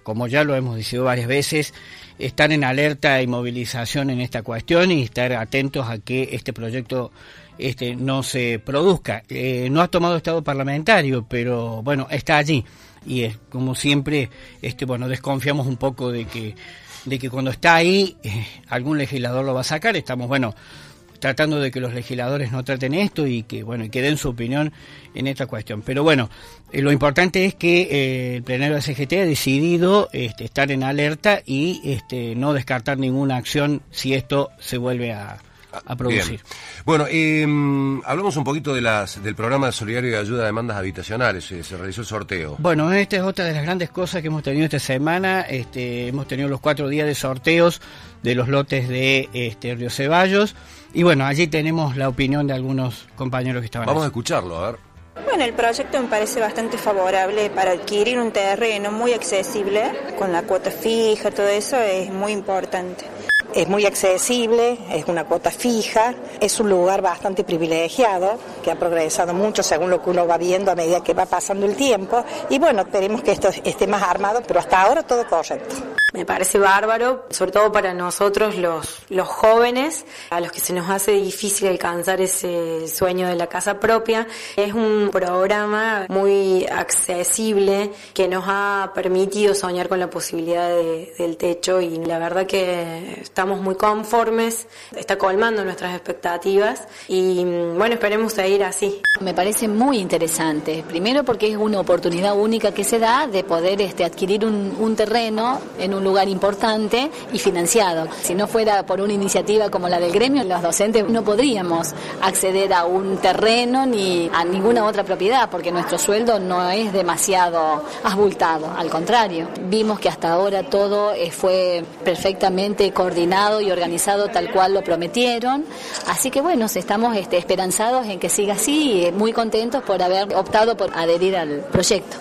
como ya lo hemos dicho varias veces, estar en alerta y movilización en esta cuestión y estar atentos a que este proyecto este no se produzca. Eh, no ha tomado estado parlamentario, pero bueno, está allí. Y es como siempre, este bueno, desconfiamos un poco de que de que cuando está ahí eh, algún legislador lo va a sacar. Estamos bueno tratando de que los legisladores no traten esto y que bueno y que den su opinión en esta cuestión. Pero bueno, eh, lo importante es que eh, el plenario de la C G T ha decidido este, estar en alerta y este, no descartar ninguna acción si esto se vuelve a a producir. Bien. Bueno, eh, hablamos un poquito de las del programa de solidario y de ayuda a demandas habitacionales. Eh, se realizó el sorteo. Bueno, esta es otra de las grandes cosas que hemos tenido esta semana. Este, hemos tenido los cuatro días de sorteos de los lotes de este, Río Ceballos. Y bueno, allí tenemos la opinión de algunos compañeros que estaban. Vamos allí. a escucharlo, a ver. Bueno, el proyecto me parece bastante favorable para adquirir un terreno muy accesible, con la cuota fija, todo eso es muy importante. Es muy accesible, es una cuota fija, es un lugar bastante privilegiado, que ha progresado mucho según lo que uno va viendo a medida que va pasando el tiempo. Y bueno, esperemos que esto esté más armado, pero hasta ahora todo correcto. Me parece bárbaro, sobre todo para nosotros los, los jóvenes, a los que se nos hace difícil alcanzar ese sueño de la casa propia. Es un programa muy accesible que nos ha permitido soñar con la posibilidad de, del techo y la verdad que estamos muy conformes, está colmando nuestras expectativas y bueno, esperemos seguir así. Me parece muy interesante, primero porque es una oportunidad única que se da de poder este, adquirir un, un terreno en un lugar importante y financiado. Si no fuera por una iniciativa como la del gremio, los docentes no podríamos acceder a un terreno ni a ninguna otra propiedad porque nuestro sueldo no es demasiado abultado, al contrario. Vimos que hasta ahora todo eh, fue perfectamente coordinado y organizado tal cual lo prometieron, así que bueno, estamos este, esperanzados en que siga así y muy contentos por haber optado por adherir al proyecto.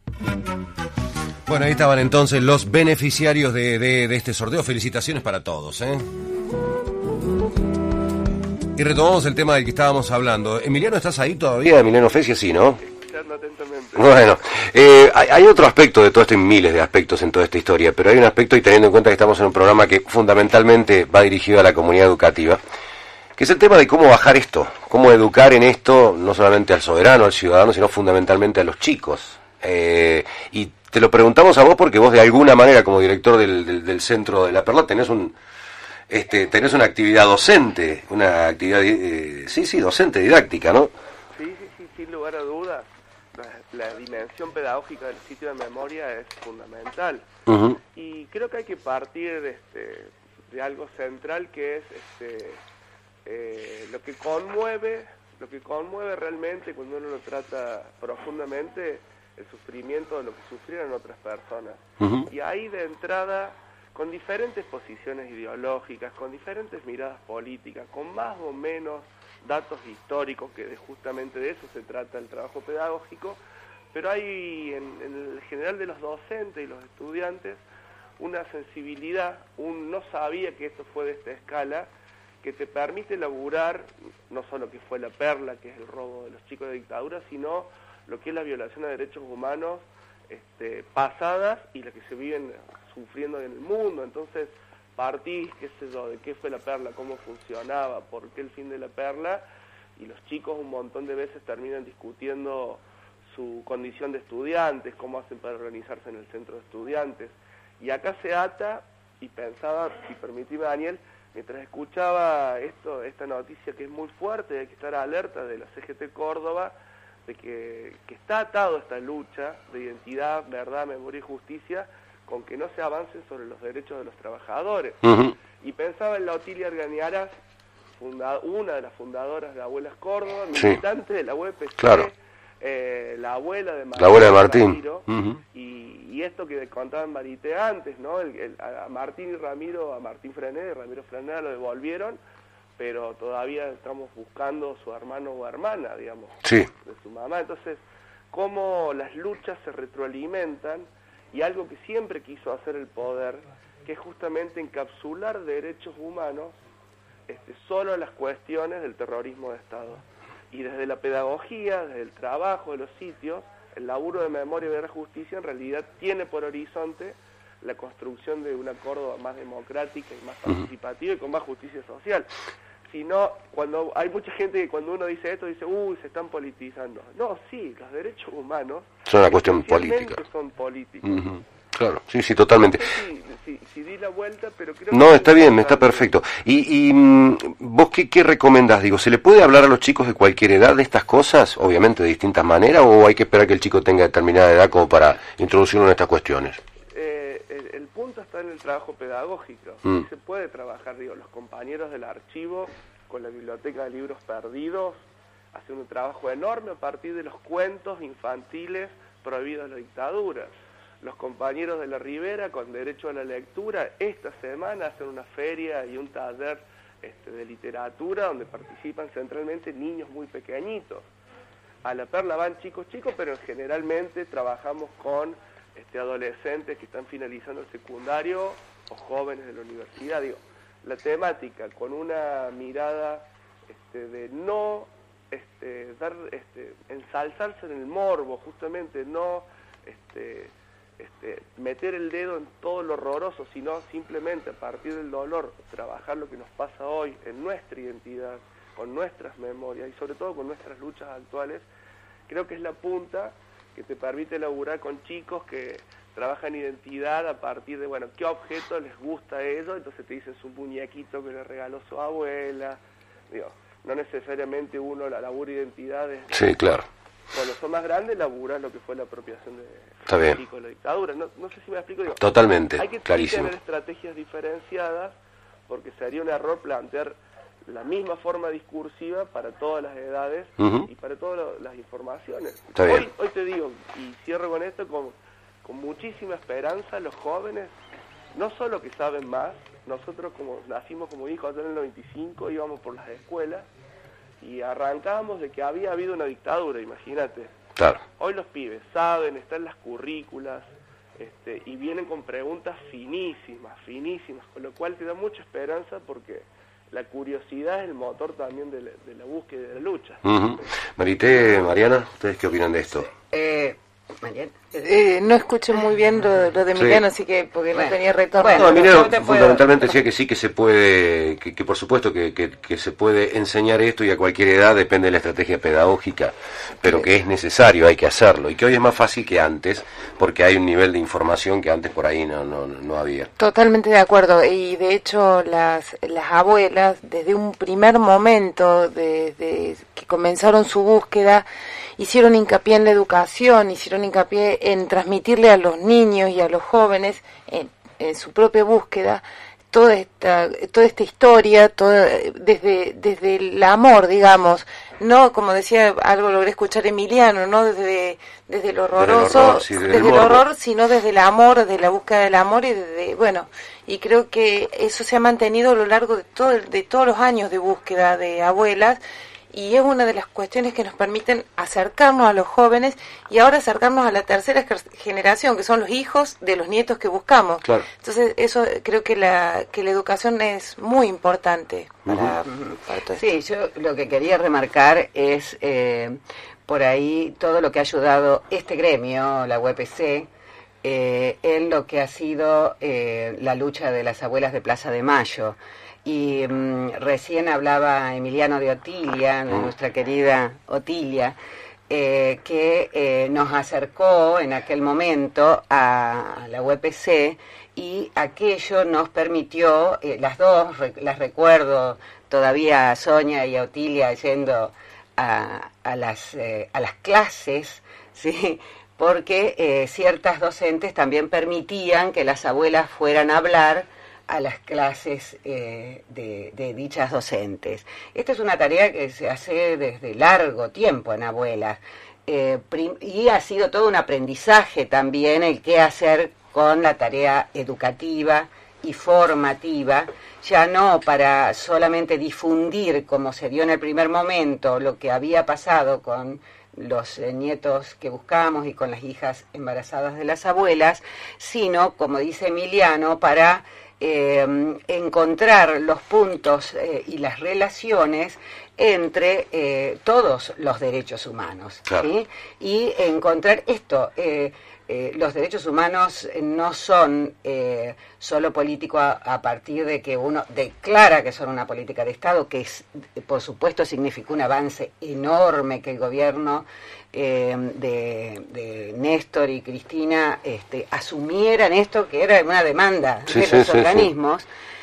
Bueno, ahí estaban entonces los beneficiarios de, de, de este sorteo. Felicitaciones para todos, ¿eh? Y retomamos el tema del que estábamos hablando. Emiliano, ¿estás ahí todavía? Emiliano Fesia, sí, ¿no? Escuchando atentamente. Bueno, eh, hay, hay otro aspecto de todo esto, hay miles de aspectos en toda esta historia, pero hay un aspecto, y teniendo en cuenta que estamos en un programa que fundamentalmente va dirigido a la comunidad educativa, que es el tema de cómo bajar esto, cómo educar en esto, no solamente al soberano, al ciudadano, sino fundamentalmente a los chicos. Eh, y te lo preguntamos a vos porque vos de alguna manera, como director del, del, del Centro de La Perla, tenés un este tenés una actividad docente, una actividad, eh, sí, sí, docente, didáctica, ¿no? Sí, sí, sí, sin lugar a dudas. La, la dimensión pedagógica del sitio de memoria es fundamental. Uh-huh. Y creo que hay que partir de, este, de algo central que es este eh, lo que conmueve, lo que conmueve realmente cuando uno lo trata profundamente, el sufrimiento de lo que sufrieron otras personas. Uh-huh. Y ahí de entrada, con diferentes posiciones ideológicas, con diferentes miradas políticas, con más o menos datos históricos, que de, justamente de eso se trata el trabajo pedagógico, pero hay en, en el general de los docentes y los estudiantes una sensibilidad, un no sabía que esto fue de esta escala, que te permite laburar no solo que fue la perla, que es el robo de los chicos de dictadura, sino lo que es la violación a derechos humanos este, pasadas y las que se viven sufriendo en el mundo. Entonces partís, qué sé yo, de qué fue la perla, cómo funcionaba, por qué el fin de la perla, y los chicos un montón de veces terminan discutiendo su condición de estudiantes, cómo hacen para organizarse en el centro de estudiantes. Y acá se ata, y pensaba, si permitime Daniel, mientras escuchaba esto, esta noticia que es muy fuerte, hay que estar alerta de la C G T Córdoba, de que, que está atado esta lucha de identidad, verdad, memoria y justicia, con que no se avancen sobre los derechos de los trabajadores. Uh-huh. Y pensaba en la Otilia Arganiaras, funda, una de las fundadoras de Abuelas Córdoba, militante sí. de la U E P C, claro. eh, la abuela de Martín. La abuela de Martín. Ramiro, uh-huh. y, y esto que contaban Marité antes, ¿no? El, el, a Martín y Ramiro, a Martín Frené, Ramiro Frené lo devolvieron, pero todavía estamos buscando su hermano o hermana, digamos, sí. de su mamá. Entonces, cómo las luchas se retroalimentan, y algo que siempre quiso hacer el poder, que es justamente encapsular derechos humanos este, solo a las cuestiones del terrorismo de Estado. Y desde la pedagogía, desde el trabajo de los sitios, el laburo de memoria y de justicia en realidad tiene por horizonte la construcción de una Córdoba más democrática y más participativa y con más justicia social. Sino, cuando hay mucha gente que cuando uno dice esto, dice, uy, se están politizando. No, sí, los derechos humanos son una cuestión política. Son políticos. Uh-huh. Claro, sí, sí, totalmente. Sí, sí, sí, di la vuelta, pero creo no, que está bien, está perfecto. ¿Y, y vos qué, qué recomendás? Digo, ¿se le puede hablar a los chicos de cualquier edad de estas cosas, obviamente de distintas maneras, o hay que esperar que el chico tenga determinada edad como para introducirlo en estas cuestiones? Eh, el, el punto está en el trabajo pedagógico. Mm. Sí se puede trabajar, digo, los compañeros del archivo con la biblioteca de libros perdidos hacen un trabajo enorme a partir de los cuentos infantiles prohibidos de la dictadura. Los compañeros de la Ribera con derecho a la lectura esta semana hacen una feria y un taller este, de literatura donde participan centralmente niños muy pequeñitos. A la Perla van chicos chicos, pero generalmente trabajamos con este, adolescentes que están finalizando el secundario o jóvenes de la universidad. Digo, la temática con una mirada este, de no este, dar, este, ensalzarse en el morbo, justamente no este, este, meter el dedo en todo lo horroroso, sino simplemente a partir del dolor trabajar lo que nos pasa hoy en nuestra identidad, con nuestras memorias y sobre todo con nuestras luchas actuales. Creo que es la punta que te permite laburar con chicos que trabajan identidad a partir de, bueno, qué objeto les gusta a ellos, entonces te dicen su muñequito que le regaló su abuela. Digo, no necesariamente uno la labura identidad desde... Sí, claro. Cuando son más grandes laburan lo que fue la apropiación de, Está bien. de la dictadura. No, no sé si me explico. Digo, totalmente, hay que clarísimo. tener estrategias diferenciadas porque sería un error plantear la misma forma discursiva para todas las edades uh-huh. y para todas lo, las informaciones. Está hoy, bien. hoy te digo, y cierro con esto, con, con muchísima esperanza, los jóvenes, no solo que saben más, nosotros como nacimos como hijos allá en el noventa y cinco, íbamos por las escuelas y arrancábamos de que había habido una dictadura, imagínate. Claro. Hoy los pibes saben, están las currículas, este, y vienen con preguntas finísimas, finísimas, con lo cual te da mucha esperanza porque la curiosidad es el motor también de la, de la búsqueda y de la lucha. Uh-huh. Marité, Mariana, ¿ustedes qué opinan de esto? Eh, Mariana. Eh, no escuché muy bien lo, lo de Emiliano, sí. Así que porque bueno. no tenía retorno. Bueno, no, Emiliano fundamentalmente decía que sí, que se puede, que, que por supuesto que, que, que se puede enseñar esto y a cualquier edad, depende de la estrategia pedagógica, pero sí. que es necesario, hay que hacerlo, y que hoy es más fácil que antes, porque hay un nivel de información que antes por ahí no, no, no había. Totalmente de acuerdo, y de hecho las, las abuelas, desde un primer momento, desde que comenzaron su búsqueda, hicieron hincapié en la educación, hicieron hincapié en transmitirle a los niños y a los jóvenes en, en su propia búsqueda toda esta toda esta historia, toda, desde desde el amor, digamos, no como decía algo logré escuchar Emiliano, no desde desde el horroroso, desde el horror, sí, desde desde el el horror sino desde el amor, desde la búsqueda del amor y desde bueno y creo que eso se ha mantenido a lo largo de todo de todos los años de búsqueda de abuelas. Y es una de las cuestiones que nos permiten acercarnos a los jóvenes y ahora acercarnos a la tercera generación, que son los hijos de los nietos que buscamos. Claro. Entonces, eso creo que la que la educación es muy importante para, uh-huh. para todo esto. Sí, yo lo que quería remarcar es eh, por ahí todo lo que ha ayudado este gremio, la U E P C, eh, en lo que ha sido eh, la lucha de las abuelas de Plaza de Mayo. Y um, recién hablaba Emiliano de Otilia, de nuestra querida Otilia, eh, que eh, nos acercó en aquel momento a la U E P C y aquello nos permitió, eh, las dos, re, las recuerdo todavía a Sonia y a Otilia yendo a, a, las, eh, a las clases, ¿sí? Porque eh, ciertas docentes también permitían que las abuelas fueran a hablar a las clases eh, de, de dichas docentes. Esta es una tarea que se hace desde largo tiempo en abuelas eh, prim- y ha sido todo un aprendizaje también el qué hacer con la tarea educativa y formativa, ya no para solamente difundir, como se dio en el primer momento, lo que había pasado con los eh, nietos que buscamos y con las hijas embarazadas de las abuelas, sino, como dice Emiliano, para Eh, encontrar los puntos eh, y las relaciones entre eh, todos los derechos humanos, claro. ¿sí? Y encontrar esto, eh, eh, los derechos humanos no son eh, solo políticos a, a partir de que uno declara que son una política de Estado, que es, por supuesto significó un avance enorme que el gobierno eh, de, de Néstor y Cristina este, asumieran esto, que era una demanda sí, de sí, los sí, organismos. Sí.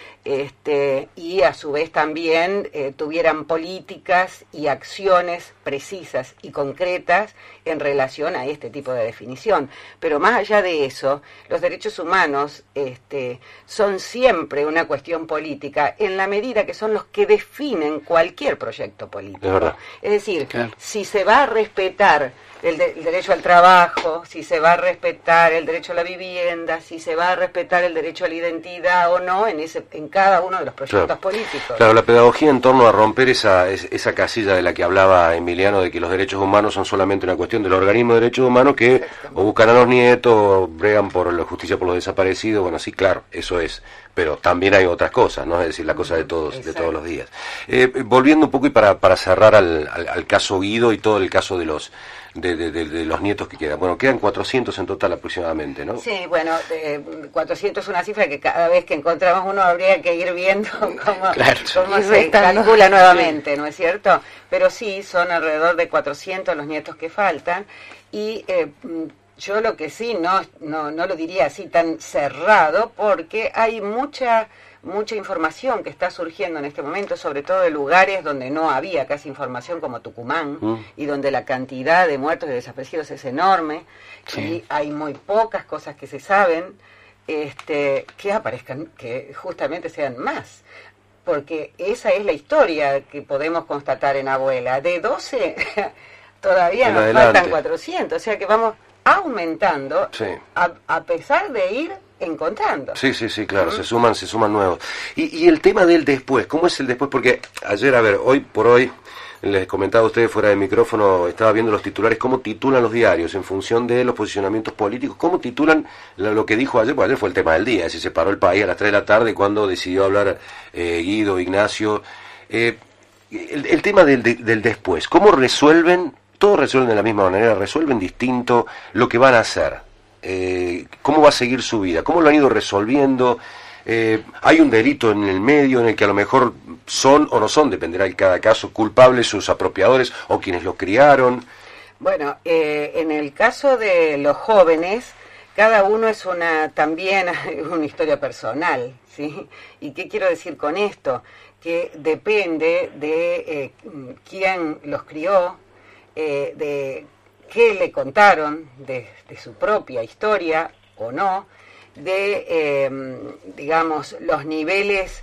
Este, y a su vez también eh, tuvieran políticas y acciones precisas y concretas en relación a este tipo de definición. Pero más allá de eso, los derechos humanos este, son siempre una cuestión política en la medida que son los que definen cualquier proyecto político. Es verdad. Es decir, Claro. si se va a respetar el, de, el derecho al trabajo, si se va a respetar el derecho a la vivienda, si se va a respetar el derecho a la identidad o no en ese en cada uno de los proyectos Claro. políticos. Claro, la pedagogía en torno a romper esa, es- esa casilla de la que hablaba Emiliano, de que los derechos humanos son solamente una cuestión del organismo de derechos humanos que o buscan a los nietos o bregan por la justicia por los desaparecidos. Bueno, sí, claro, eso es. Pero también hay otras cosas, ¿no? Es decir, la cosa de todos, de todos los días. Eh, volviendo un poco y para, para cerrar al, al, al caso Guido y todo el caso de los de, de, de, de los nietos que quedan. Bueno, quedan cuatrocientos en total aproximadamente, ¿no? Sí, bueno, eh, cuatrocientos es una cifra que cada vez que encontramos uno habría que ir viendo cómo, Claro. cómo Y se restando. calcula nuevamente, ¿no es cierto? Pero sí, son alrededor de cuatrocientos los nietos que faltan y eh, yo lo que sí no, no, no lo diría así tan cerrado porque hay mucha... mucha información que está surgiendo en este momento, sobre todo de lugares donde no había casi información como Tucumán, Mm. y donde la cantidad de muertos y desaparecidos es enorme, Sí. y hay muy pocas cosas que se saben, este, que aparezcan, que justamente sean más. Porque esa es la historia que podemos constatar en Abuela. De doce todavía En nos adelante. faltan cuatrocientos, o sea que vamos aumentando Sí. a, a pesar de ir encontrando. Sí, sí, sí, claro, se suman, se suman nuevos. Y, y el tema del después, ¿cómo es el después? Porque ayer, a ver, hoy por hoy, les comentaba a ustedes fuera de micrófono, estaba viendo los titulares, cómo titulan los diarios en función de los posicionamientos políticos, cómo titulan lo, lo que dijo ayer, porque ayer fue el tema del día, si se paró el país a las tres de la tarde cuando decidió hablar eh, Guido, Ignacio. Eh, el, el tema del, de- del después, ¿cómo resuelven? Todos resuelven de la misma manera, resuelven distinto lo que van a hacer. Eh, ¿Cómo va a seguir su vida? ¿Cómo lo han ido resolviendo? Eh, hay un delito en el medio en el que a lo mejor son o no son, dependerá de cada caso, culpables sus apropiadores o quienes lo criaron. Bueno, eh, en el caso de los jóvenes, cada uno es una también una historia personal, ¿sí? ¿Y qué quiero decir con esto? Que depende de eh, quién los crió, eh, de qué le contaron de, de su propia historia o no, de, eh, digamos, los niveles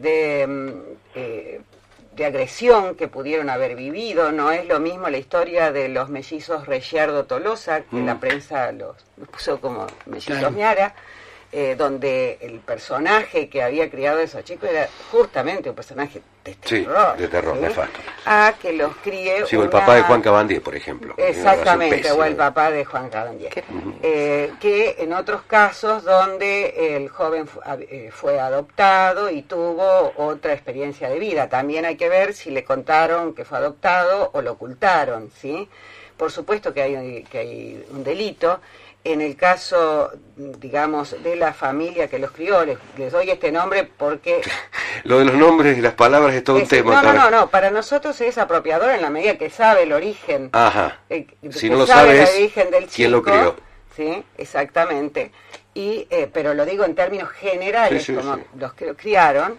de, eh, de agresión que pudieron haber vivido. No es lo mismo la historia de los mellizos Reyardo Tolosa, que Mm. la prensa los, los puso como mellizos Claro. Miara, eh, donde el personaje que había criado a esos chicos era justamente un personaje de Sí, terror. de terror, ¿sí? nefasto. A que los críe Sí, o el una- papá de Juan Cabandier, por ejemplo. Exactamente, Una relación o el pésima. papá de Juan Cabandier. Eh, que en otros casos donde el joven fu- a- eh, fue adoptado y tuvo otra experiencia de vida. También hay que ver si le contaron que fue adoptado o lo ocultaron, ¿sí? Por supuesto que hay, que hay un delito. En el caso, digamos, de la familia que los crió, les, les doy este nombre porque... Lo de los nombres y las palabras es todo un es- tema. no, no, también. no, no, para nosotros es apropiador en la medida que sabe el origen. Ajá. Eh, Si que no lo sabe sabes, el origen del ¿quién lo chico, crió? Sí, exactamente. Y, eh, pero lo digo en términos generales, Sí, sí, como sí. los que lo criaron,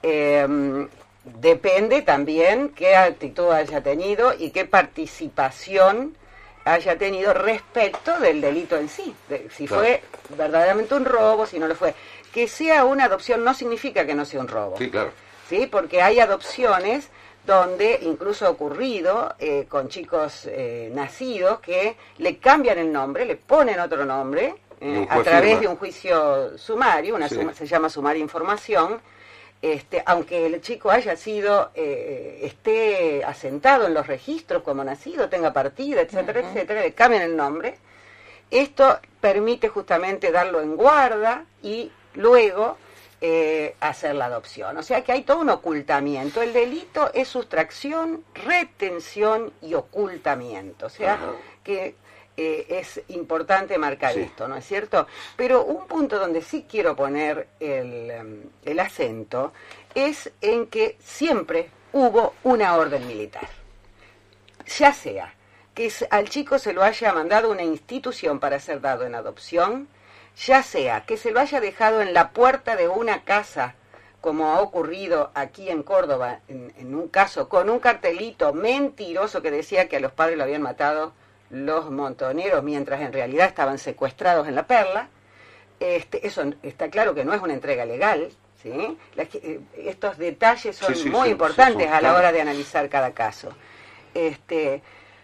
eh, depende también qué actitud haya tenido y qué participación haya tenido respecto del delito en sí, de, si Claro. fue verdaderamente un robo, si no lo fue. Que sea una adopción no significa que no sea un robo. Sí, claro. ¿Sí? Porque hay adopciones donde incluso ha ocurrido eh, con chicos eh, nacidos que le cambian el nombre, le ponen otro nombre Y un eh, a juez través firma. de un juicio sumario, una Sí. suma- se llama sumaria información, este, aunque el chico haya sido, eh, esté asentado en los registros como nacido, tenga partida, etcétera, etcétera, le cambian el nombre. Esto permite justamente darlo en guarda y luego eh, hacer la adopción. O sea que hay todo un ocultamiento. El delito es sustracción, retención y ocultamiento. O sea que eh, es importante marcar sí. esto, ¿no es cierto? Pero un punto donde sí quiero poner el, el acento es en que siempre hubo una orden militar. Ya sea que al chico se lo haya mandado una institución para ser dado en adopción, ya sea que se lo haya dejado en la puerta de una casa, como ha ocurrido aquí en Córdoba, en, en un caso con un cartelito mentiroso que decía que a los padres lo habían matado los montoneros, mientras en realidad estaban secuestrados en La Perla. Este, eso está claro que no es una entrega legal, ¿sí? La, eh, estos detalles son sí, sí, muy sí, importantes sí, son, a la claro. hora de analizar cada caso. Este...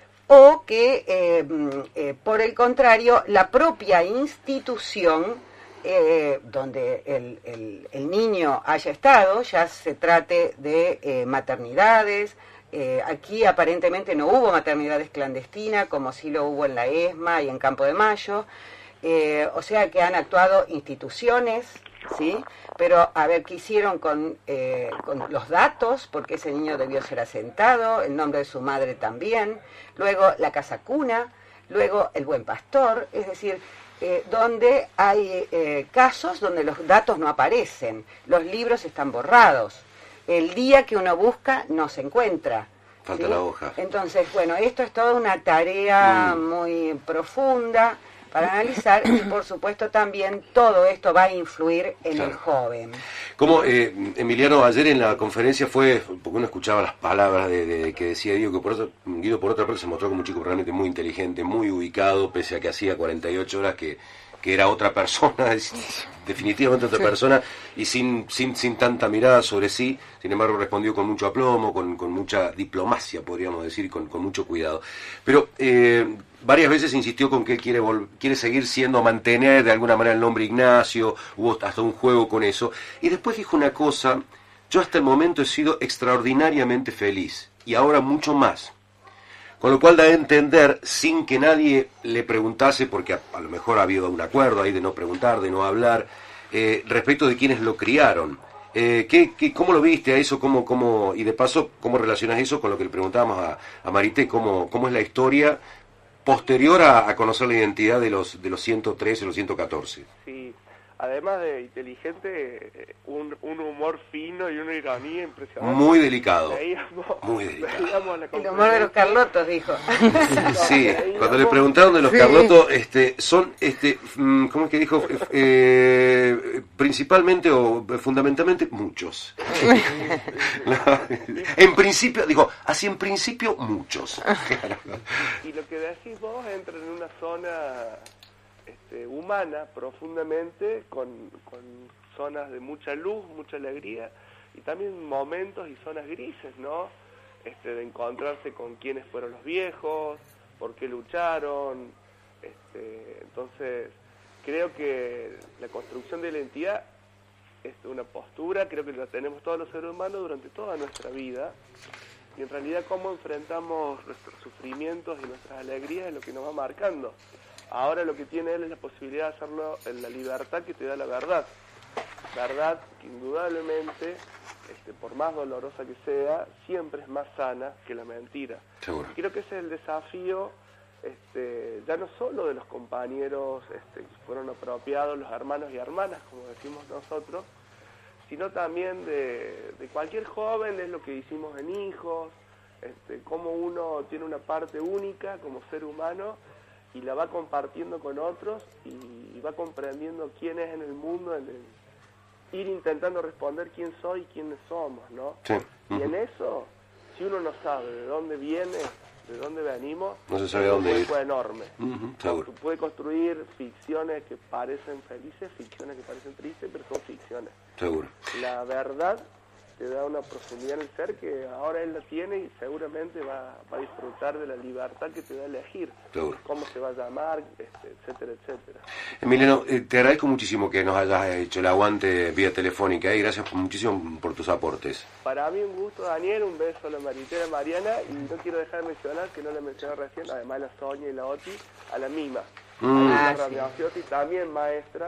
O que, eh, eh, por el contrario, la propia institución eh, donde el, el, el niño haya estado, ya se trate de eh, maternidades. Eh, aquí aparentemente no hubo maternidades clandestinas, como sí lo hubo en la ESMA y en Campo de Mayo. Eh, o sea que han actuado instituciones, ¿sí? Pero a ver qué hicieron con, eh, con los datos, porque ese niño debió ser asentado, el nombre de su madre también, luego la casa cuna, luego el buen pastor, es decir, eh, donde hay eh, casos donde los datos no aparecen, los libros están borrados, el día que uno busca no se encuentra. Falta ¿sí? la hoja. Entonces, bueno, esto es toda una tarea mm. muy profunda para analizar y por supuesto también todo esto va a influir en claro. el joven. Como eh, Emiliano, ayer en la conferencia fue, porque uno escuchaba las palabras de, de que decía Guido, que por otro, Guido por otra parte se mostró como un chico realmente muy inteligente, muy ubicado, pese a que hacía cuarenta y ocho horas que, que era otra persona, definitivamente otra sí. persona, y sin, sin, sin tanta mirada sobre sí, sin embargo respondió con mucho aplomo, con, con mucha diplomacia, podríamos decir, con, con mucho cuidado. Pero eh, varias veces insistió con que él quiere, vol- quiere seguir siendo, mantener de alguna manera el nombre Ignacio, hubo hasta un juego con eso, y después dijo una cosa: yo hasta el momento he sido extraordinariamente feliz, y ahora mucho más. Con lo cual da a entender, sin que nadie le preguntase, porque a, a lo mejor ha habido un acuerdo ahí de no preguntar, de no hablar, eh, respecto de quienes lo criaron. Eh, ¿qué, qué, ¿Cómo lo viste a eso? ¿Cómo, cómo, y de paso, ¿cómo relacionas eso con lo que le preguntábamos a, a Marité? ¿Cómo, ¿Cómo es la historia posterior a, a conocer la identidad de los de los ciento trece, los ciento catorce? Sí, además de inteligente, un, un humor fino y una ironía impresionante. Muy delicado. Veíamos, muy delicado. El humor de los Carlotos, dijo. Sí, cuando le preguntaron de los sí. Carlotos, este, son, este, ¿cómo es que dijo? Eh, principalmente o fundamentalmente muchos. No, en principio, dijo, así en principio muchos. Y lo que decís vos entra en una zona Este, humana profundamente, con, con zonas de mucha luz, mucha alegría, y también momentos y zonas grises, ¿no? Este, de encontrarse con quiénes fueron los viejos, por qué lucharon. Este, entonces, creo que la construcción de la identidad es una postura, creo que la tenemos todos los seres humanos durante toda nuestra vida, y en realidad cómo enfrentamos nuestros sufrimientos y nuestras alegrías es lo que nos va marcando. Ahora lo que tiene él es la posibilidad de hacerlo en la libertad que te da la verdad. Verdad que indudablemente, este, por más dolorosa que sea, siempre es más sana que la mentira. Seguro. Y creo que ese es el desafío, este, ya no solo de los compañeros este, que fueron apropiados, los hermanos y hermanas, como decimos nosotros, sino también de, de cualquier joven, es lo que hicimos en Hijos, este, cómo uno tiene una parte única como ser humano, y la va compartiendo con otros y va comprendiendo quién es en el mundo, en el, ir intentando responder quién soy y quiénes somos, ¿no? Sí. Y uh-huh. en eso, si uno no sabe de dónde viene, de dónde venimos, no se sabe dónde ir. Es enorme. Uh-huh, seguro. Puede construir ficciones que parecen felices, ficciones que parecen tristes, pero son ficciones. Seguro. La verdad te da una profundidad en el ser que ahora él la tiene y seguramente va, va a disfrutar de la libertad que te da elegir. Seguro. Cómo se va a llamar, este, etcétera, etcétera. Emiliano, eh, te agradezco muchísimo que nos hayas hecho el aguante vía telefónica y gracias muchísimo por tus aportes. Para mí un gusto, Daniel, un beso a la Maritera Mariana, y no quiero dejar de mencionar, que no la mencioné recién, además la Sonia y la Oti, a la Mima. Mm. A la Ramaziotti, también maestra,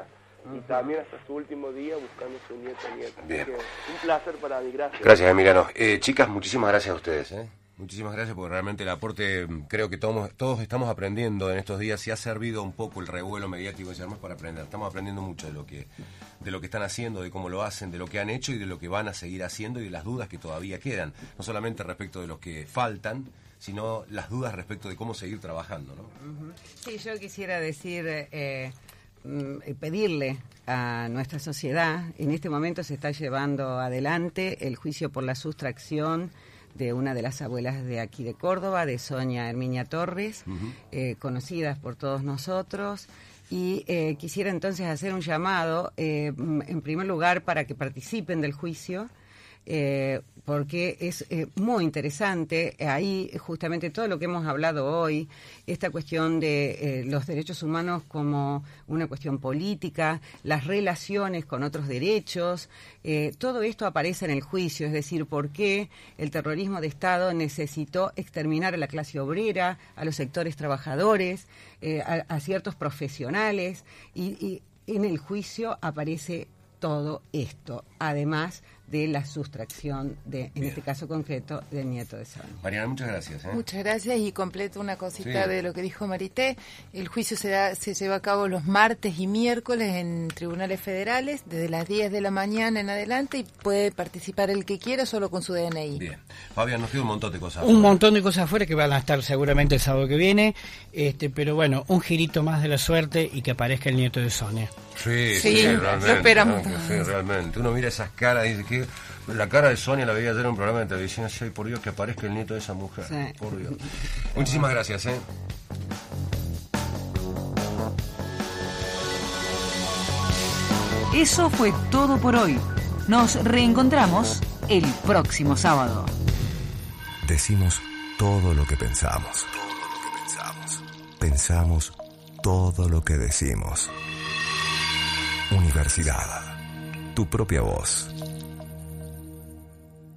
y también hasta su último día buscando su nieto y nieta. Bien. Así que un placer para mí, gracias. Gracias, Emiliano. Eh, chicas, muchísimas gracias a ustedes, ¿eh? Muchísimas gracias porque realmente el aporte, creo que todos, todos estamos aprendiendo en estos días y ha servido un poco el revuelo mediático y demás para aprender. Estamos aprendiendo mucho de lo que de lo que están haciendo, de cómo lo hacen, de lo que han hecho y de lo que van a seguir haciendo y de las dudas que todavía quedan. No solamente respecto de los que faltan, sino las dudas respecto de cómo seguir trabajando, ¿no? Uh-huh. Sí, yo quisiera decir, eh, pedirle a nuestra sociedad, en este momento se está llevando adelante el juicio por la sustracción de una de las abuelas de aquí de Córdoba, de Sonia Herminia Torres, uh-huh. eh, conocidas por todos nosotros, y eh, quisiera entonces hacer un llamado, eh, en primer lugar, para que participen del juicio, eh, porque es eh, muy interesante, ahí justamente todo lo que hemos hablado hoy, esta cuestión de eh, los derechos humanos como una cuestión política, las relaciones con otros derechos, eh, todo esto aparece en el juicio, es decir, por qué el terrorismo de Estado necesitó exterminar a la clase obrera, a los sectores trabajadores, eh, a, a ciertos profesionales, y, y en el juicio aparece todo esto, además de la sustracción, de, en Bien. este caso concreto, del nieto de Sonia. Mariana, muchas gracias. ¿eh? Muchas gracias y completo una cosita Sí. de lo que dijo Marité. El juicio se, da, se lleva a cabo los martes y miércoles en tribunales federales, desde las diez de la mañana en adelante, y puede participar el que quiera solo con su D N I. Bien. Fabián, nos queda un montón de cosas. Un montón de cosas afuera que van a estar seguramente el sábado que viene, este, pero bueno, un girito más de la suerte y que aparezca el nieto de Sonia. Sí, Sí, sí, lo realmente. esperamos. ¿no? Sí, realmente. Uno mira esas caras y dice que la cara de Sonia la veía ayer en un programa de televisión, así, por Dios, que aparezca el nieto de esa mujer. Sí. Por Dios. Muchísimas gracias, ¿eh? Eso fue todo por hoy. Nos reencontramos el próximo sábado. Decimos todo lo que pensamos. Todo lo que pensamos. Pensamos todo lo que decimos. Universidad. Tu propia voz.